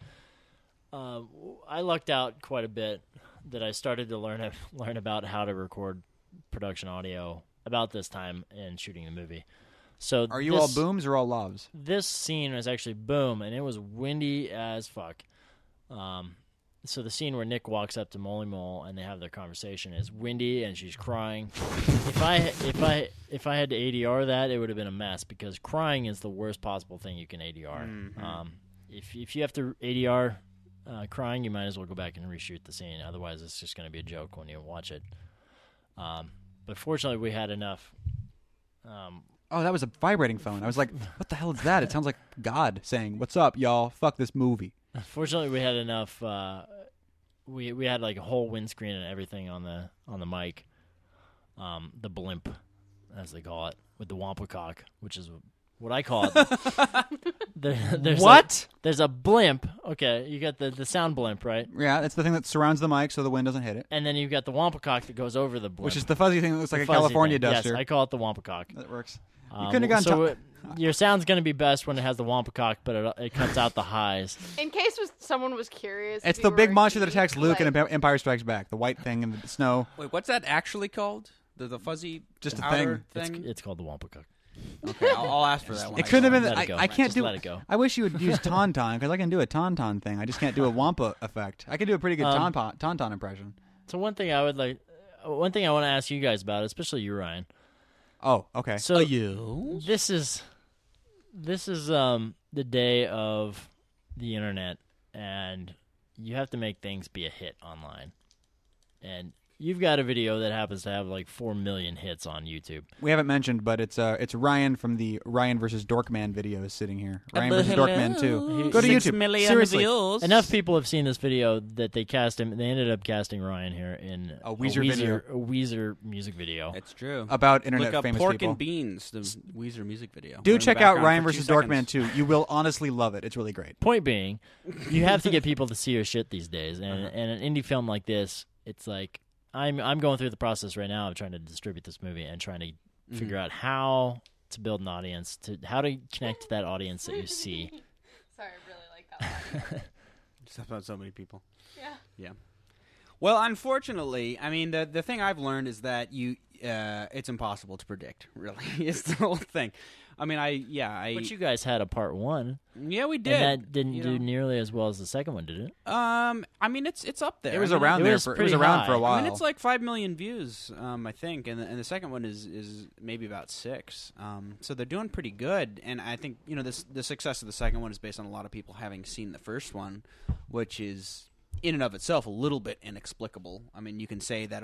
I lucked out quite a bit that I started to learn about how to record production audio about this time in shooting the movie. So Are you all booms or all loves? This scene was actually boom, and it was windy as fuck. So the scene where Nick walks up to Moly Mole and they have their conversation is windy and she's crying. If I had to ADR that, it would have been a mess because crying is the worst possible thing you can ADR. Mm-hmm. If you have to ADR crying, you might as well go back and reshoot the scene. Otherwise, it's just going to be a joke when you watch it. But fortunately, we had enough. Oh, that was a vibrating phone. I was like, what the hell is that? It sounds like God saying, "What's up, y'all? Fuck this movie." Fortunately, we had enough. We had like a whole windscreen and everything on the mic, the blimp, as they call it, with the Wampacock, which is what I call it. There's What? There's a blimp. Okay, you got the sound blimp, right? Yeah, that's the thing that surrounds the mic so the wind doesn't hit it. And then you've got the Wampacock that goes over the blimp. Which is the fuzzy thing that looks like The a fuzzy California thing. duster. Yes, I call it the Wampacock. That works. You couldn't have gone so your sound's going to be best when it has the Wampacock, but it cuts out the highs. In case someone was curious. It's if the you big were monster that geek, attacks Luke like, in Empire Strikes Back. The white thing in the snow. Wait, what's that actually called? The fuzzy Just a outer thing. thing? It's called the Wampacock. Okay, I'll ask for that one. It couldn't have been. Let it go. I can't Just do. let it go. I wish you would use Tauntaun because I can do a Tauntaun thing. I just can't do a Wampa effect. I can do a pretty good Tauntaun impression. So one thing I want to ask you guys about, especially you, Ryan. Oh, okay. So you? this is the day of the internet, and you have to make things be a hit online. And you've got a video that happens to have like 4 million hits on YouTube. We haven't mentioned, but it's Ryan from the Ryan versus Dorkman videos sitting here. Ryan versus Dorkman 2. Go to YouTube. 6 million Seriously. views. Enough people have seen this video that they cast him. They ended up casting Ryan here in A Weezer video. a Weezer music video. It's true. About internet Look up famous Pork people. and Beans, the Weezer music video. Do Run the check out background Ryan for 2 versus seconds. Dorkman 2. You will honestly love it. It's really great. Point being, you have to get people to see your shit these days, and an indie film like this, it's like I'm going through the process right now of trying to distribute this movie and trying to figure out how to build an audience, how to connect to that audience that you see. Sorry, I really like that one. Just about so many people. Yeah. Yeah. Well, unfortunately, I mean, the thing I've learned is that it's impossible to predict. Really, it's the whole thing. I mean, But you guys had a part one, yeah, we did. and that didn't you do know. nearly as well as the second one, did it? I mean, it's up there. It was I mean, around it there. was It was pretty around high. for a while. I mean, it's like 5 million views, I think, and the second one is maybe about 6. So they're doing pretty good, and I think the success of the second one is based on a lot of people having seen the first one, which is in and of itself a little bit inexplicable. I mean, you can say that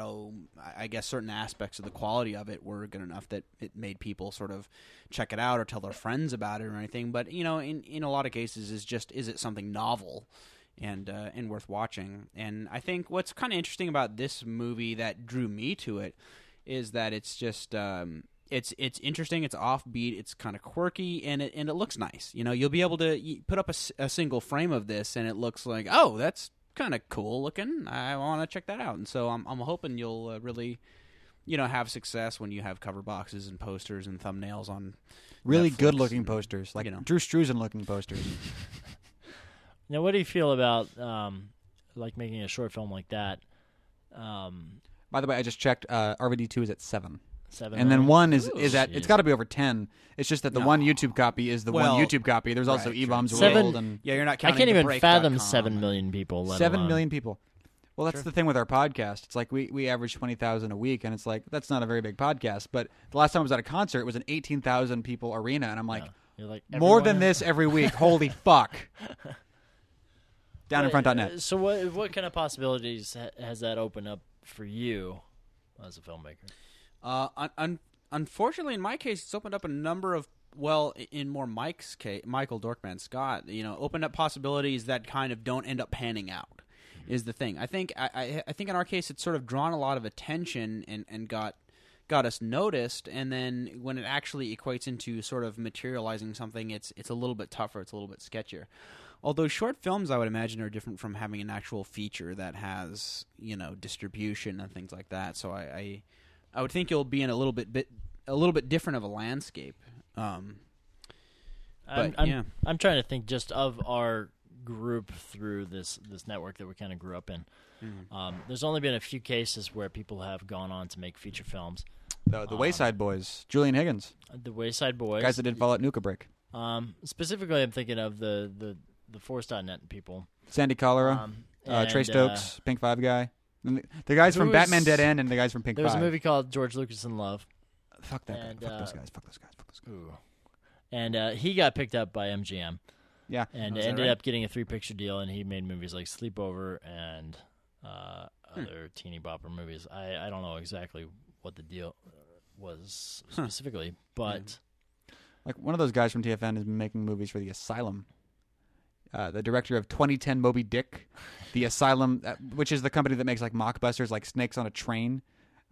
I guess certain aspects of the quality of it were good enough that it made people sort of check it out or tell their friends about it or anything. But in a lot of cases, is it something novel and worth watching? And I think what's kind of interesting about this movie that drew me to it is that it's just it's interesting, it's offbeat, it's kind of quirky, and it looks nice. You'll be able to put up a single frame of this, and it looks like, oh, that's kind of cool looking. I want to check that out, and so I'm hoping you'll really, have success when you have cover boxes and posters and thumbnails on really Netflix good-looking and, posters, like Drew Struzan-looking posters. Now, what do you feel about like making a short film like that? By the way, I just checked. RVD2 is at 7. 7 And then million? 1 is at. Jeez. It's got to be over 10. It's just that the one YouTube copy is the Well, one YouTube copy. There's also right, E-Bombs sure. Seven- World and Yeah, you're not I counting can't even thebreak.com fathom 7 and- million people. Let 7 alone. million people. Well, that's the thing with our podcast. It's like we average 20,000 a week, and it's like that's not a very big podcast. But the last time I was at a concert, it was an 18,000 people arena, and I'm like, Yeah. You're like more everyone than in- this every week. Holy fuck! Downinfront.net. So what kind of possibilities has that opened up for you as a filmmaker? Unfortunately, in my case, it's opened up a number of, in more Mike's case, Michael Dorkman Scott, opened up possibilities that kind of don't end up panning out. Is the thing. I think in our case, it's sort of drawn a lot of attention and got us noticed, and then when it actually equates into sort of materializing something, it's a little bit tougher. It's a little bit sketchier. Although short films, I would imagine, are different from having an actual feature that has distribution and things like that. So I would think you'll be in a little bit different of a landscape. I'm yeah. trying to think just of our group through this network that we kind of grew up in. There's only been a few cases where people have gone on to make feature films. The Wayside Boys, Julian Higgins, The Wayside Boys, guys that did Fallout Nuka Break, specifically, I'm thinking of the Force.net people. Sandy Cholera, Trey and, Stokes, Pink 5 guy, and the guys from There was- Batman Dead End, and the guys from Pink There was 5. a movie called George Lucas in Love. Fuck that and, guy. Fuck those guys. Fuck those guys. Fuck those guys. Ooh. And he got picked up by MGM. Yeah. And Oh, is that ended right? up getting a 3-picture deal, and he made movies like Sleepover and other teeny bopper movies. I don't know exactly what the deal was specifically, but Like one of those guys from TFN has been making movies for The Asylum. The director of 2010 Moby Dick, The Asylum, which is the company that makes like mockbusters like Snakes on a Train.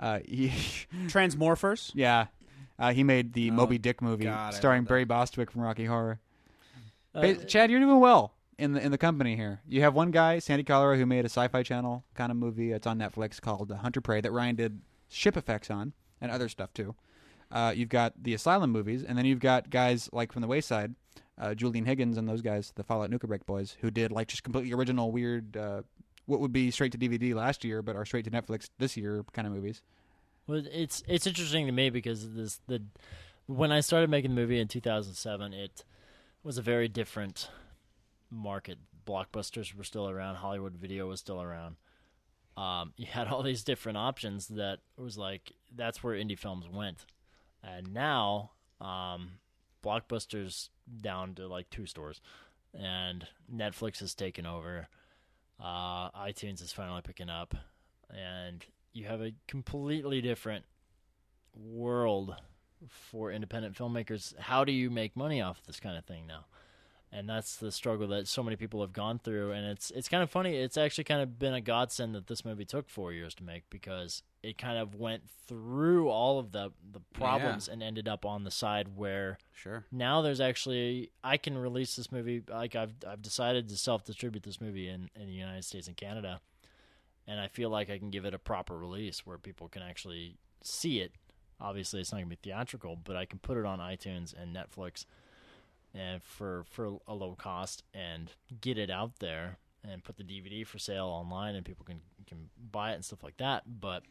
He Transmorphers. yeah, he made the Oh, Moby Dick movie God, I starring love that. Barry Bostwick from Rocky Horror. Uh, Chad, you're doing well in the company here. You have one guy, Sandy Collier, who made a Sci-Fi Channel kind of movie. It's on Netflix called Hunter Prey that Ryan did ship effects on and other stuff too. You've got the Asylum movies, and then you've got guys like from the Wayside, Julian Higgins and those guys, the Fallout Nuka Break boys, who did like just completely original, weird, what would be straight to DVD last year, but are straight to Netflix this year kind of movies. Well, it's interesting to me because when I started making the movie in 2007, it was a very different market. Blockbusters were still around. Hollywood Video was still around. You had all these different options that was like that's where indie films went. And now Blockbuster's down to like 2 stores, and Netflix has taken over. iTunes is finally picking up, and you have a completely different world for independent filmmakers. How do you make money off this kind of thing now? And that's the struggle that so many people have gone through. And it's kind of funny. It's actually kind of been a godsend that this movie took 4 years to make, because it kind of went through all of the problems and ended up on the side where Sure. now there's actually, I can release this movie. Like I've decided to self-distribute this movie in the United States and Canada. And I feel like I can give it a proper release where people can actually see it. Obviously, it's not going to be theatrical, but I can put it on iTunes and Netflix and for a low cost and get it out there and put the DVD for sale online, and people can buy it and stuff like that. But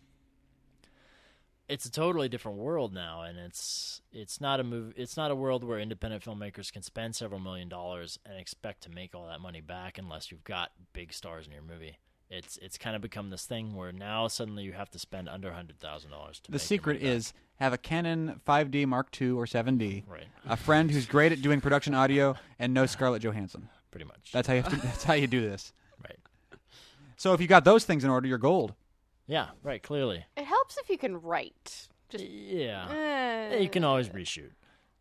it's a totally different world now, and it's not a movie. It's not a world where independent filmmakers can spend several $1 million and expect to make all that money back unless you've got big stars in your movie. It's kind of become this thing where now suddenly you have to spend under $100,000 to. The secret is have a Canon 5D Mark II or 7D, right, a friend who's great at doing production audio, and no Scarlett Johansson. pretty much. That's how you have to, that's how you do this. Right. So if you got those things in order, you're gold. Yeah, right. Clearly. It helps if you can write. Just Yeah. You can always reshoot.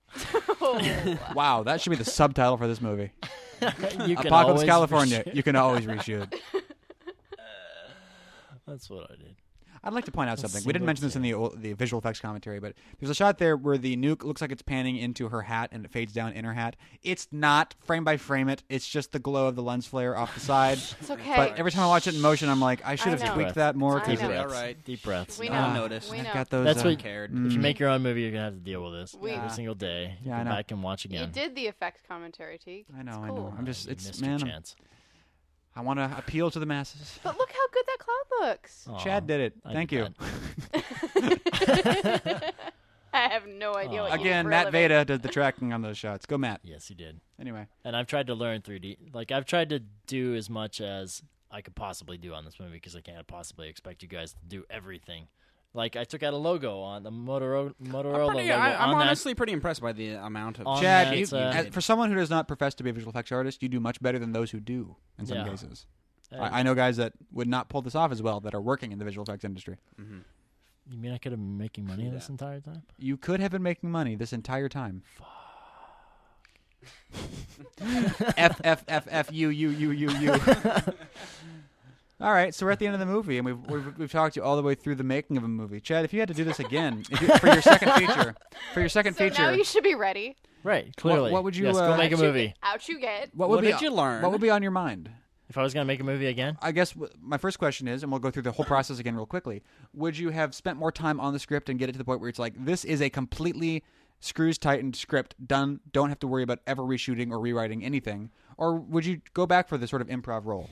Wow, that should be the subtitle for this movie. You can Apocalypse, always California. reshoot. You can always reshoot. That's what I did. I'd like to point out A something. We didn't mention single this in the visual effects commentary, but there's a shot there where the nuke looks like it's panning into her hat and it fades down in her hat. It's not frame by frame it. It's just the glow of the lens flare off the side. It's okay. But every time I watch it in motion, I'm like, I should have know. tweaked that more. I 'cause know. it- All right. Deep breaths. We No know. one noticed. We I've know. got those. That's what- Cared. If you make your own movie, you're gonna have to deal with this We- every single day. You Yeah, I go know. back and watch again. You did the effect commentary, Teague. I know, It's I cool. know. I'm just, You it's missed your man. chance. I want to appeal to the masses. But look how good that cloud looks. Aw, Chad did it. I Thank did you. that. I have no idea what you do Again, for a Matt living. Veda does the tracking on those shots. Go, Matt. Yes, he did. Anyway, And I've tried to learn 3D. Like, I've tried to do as much as I could possibly do on this movie because I can't possibly expect you guys to do everything. Like, I took out a logo on the Motorola logo. I'm on that- honestly pretty impressed by the amount of On Chad, that, you, uh, for someone who does not profess to be a visual effects artist, you do much better than those who do in some Yeah. cases. I know guys that would not pull this off as well that are working in the visual effects industry. You mean I could have been making money Yeah. this entire time? You could have been making money this entire time. F. All right, so we're at the end of the movie, and we've talked you all the way through the making of a movie. Chad, if you had to do this again for your second feature, So now you should be ready. Right, clearly. what would you, Yes, go make a Out you movie. get- Out you get. what What would be, did you learn? What would be on your mind? If I was going to make a movie again? I guess my first question is, and we'll go through the whole process again real quickly, would you have spent more time on the script and get it to the point where it's like, this is a completely screws tightened script, done, don't have to worry about ever reshooting or rewriting anything? Or would you go back for this sort of improv role?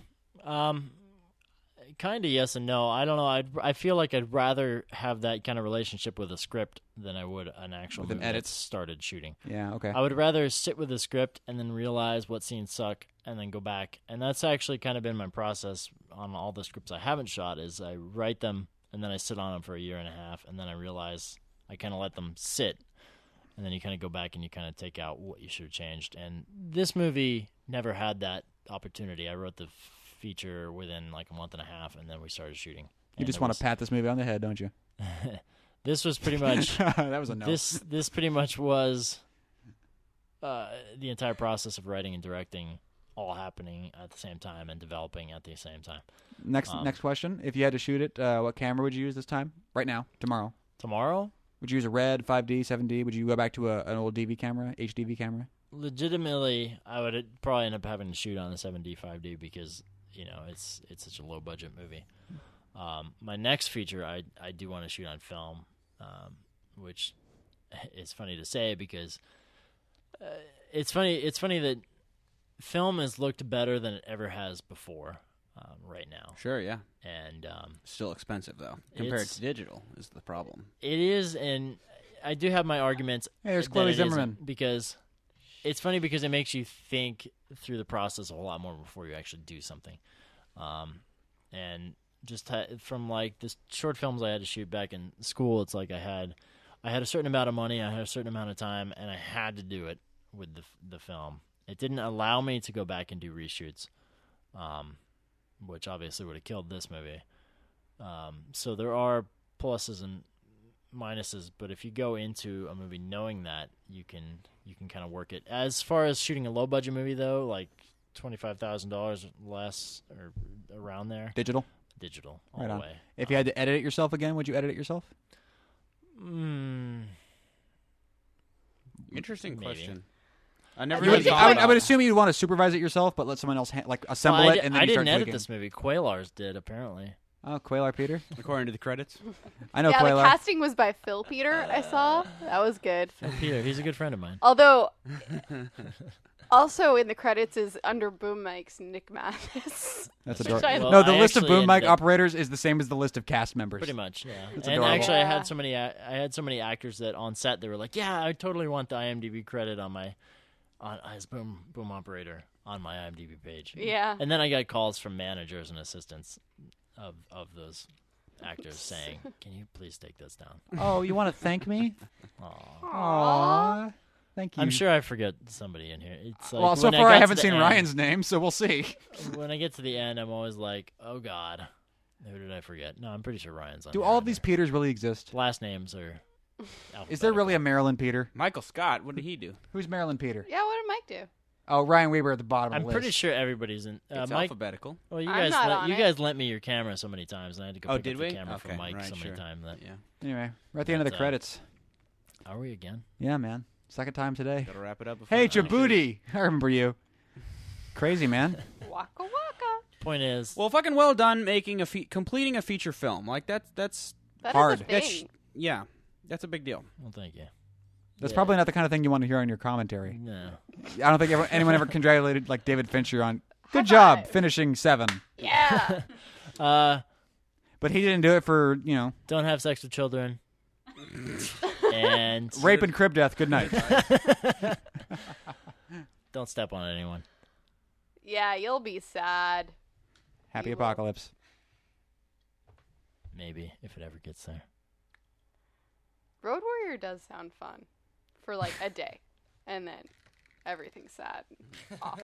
Kind of yes and no. I don't know. I feel like I'd rather have that kind of relationship with a script than I would an actual With an movie edit. that's started shooting. Yeah, okay. I would rather sit with the script and then realize what scenes suck and then go back. And that's actually kind of been my process on all the scripts I haven't shot is I write them and then I sit on them for a year and a half and then I realize I kind of let them sit. And then you kind of go back and you kind of take out what you should have changed. And this movie never had that opportunity. I wrote the feature within like a month and a half and then we started shooting. You just want to pat this movie on the head, don't you? This was pretty much That was a no. This pretty much was the entire process of writing and directing all happening at the same time and developing at the same time. Next question. If you had to shoot it, what camera would you use this time? Right now, tomorrow. Tomorrow, Would you use a Red, 5D, 7D? Would you go back to an old DV camera, HDV camera? legitimately, I would probably end up having to shoot on a 7D, 5D because it's such a low budget movie. My next feature, I do want to shoot on film, which is funny to say because it's funny that film has looked better than it ever has before right now. Sure, yeah. And Still expensive, though. Compared It's- to digital is the problem. it is, and I do have my arguments. Hey, there's that Chloe it isn't, Zimmerman. because it's funny because it makes you think through the process a whole lot more before you actually do something. And just from like the short films I had to shoot back in school, it's like I had a certain amount of money, I had a certain amount of time, and I had to do it with the film. It didn't allow me to go back and do reshoots, which obviously would have killed this movie. So there are pluses and minuses, but if you go into a movie knowing that, you can kind of work it. As far as shooting a low budget movie though, like $25,000 less or around there, Digital? digital all Right the on. way. If you had to edit it yourself again, would you edit it yourself? Interesting Maybe. question. I never You really would, thought I, would, about I would it. assume you'd want to supervise it yourself, but let someone else assemble Well, it, and then I you start didn't edit tweaking. this movie. Quailars did apparently. Oh, Quaylar Peter? According to the credits. I know Yeah, the Quaylar. casting was by Phil Peter. I saw that was good. Peter, he's a good friend of mine. Although, also in the credits is under Boom Mike's Nick Mathis. That's Which adorable. I Well, No, the I list of actually boom mic ended up- operators is the same as the list of cast members. Pretty much, yeah. That's And adorable. actually, I Yeah. had so many actors that on set they were like, "Yeah, I totally want the IMDb credit on as boom operator on my IMDb page." Yeah. And then I got calls from managers and assistants of those actors saying, "Can you please take this down?" Oh, you want to thank me? Aw. Aw. Thank you. I'm sure I forget somebody in here. It's like Well, so when far got I to haven't the seen end- Ryan's name, so we'll see. When I get to the end, I'm always like, "Oh God, who did I forget?" No, I'm pretty sure Ryan's on. Do here all in of these there. Peters really exist? Last names are? Is there really a Marilyn Peter? Michael Scott, what did he do? Who's Marilyn Peter? Yeah, what did Mike do? Oh, Ryan Weber at the bottom of I'm the list. pretty sure everybody's in. It's Mike, alphabetical. well, you I'm guys, not on you it. guys lent me your camera so many times, and I had to go Oh, pick did up we? the camera Okay, from Mike right, so many sure. times. That Yeah. Anyway, we're at the end of the But, credits. are we again? Yeah, man. Second time today. Gotta wrap it up. before Hey, the finish. Djibouti! I remember you. Crazy, man. Waka waka. Point is, Well, fucking well done making completing a feature film. Like that's That is Hard. a that's thing. yeah, that's a big deal. well, thank you. That's Yeah. probably not the kind of thing you want to hear on your commentary. No. I don't think anyone ever congratulated like David Fincher on good High job five. finishing 7. Yeah. But he didn't do it for, Don't have sex with children. And rape and crib death. Good night. don't step on anyone. Yeah, you'll be sad. Happy You will. apocalypse. Maybe if it ever gets there. Road Warrior does sound fun for like a day, and then everything's sad. And awful.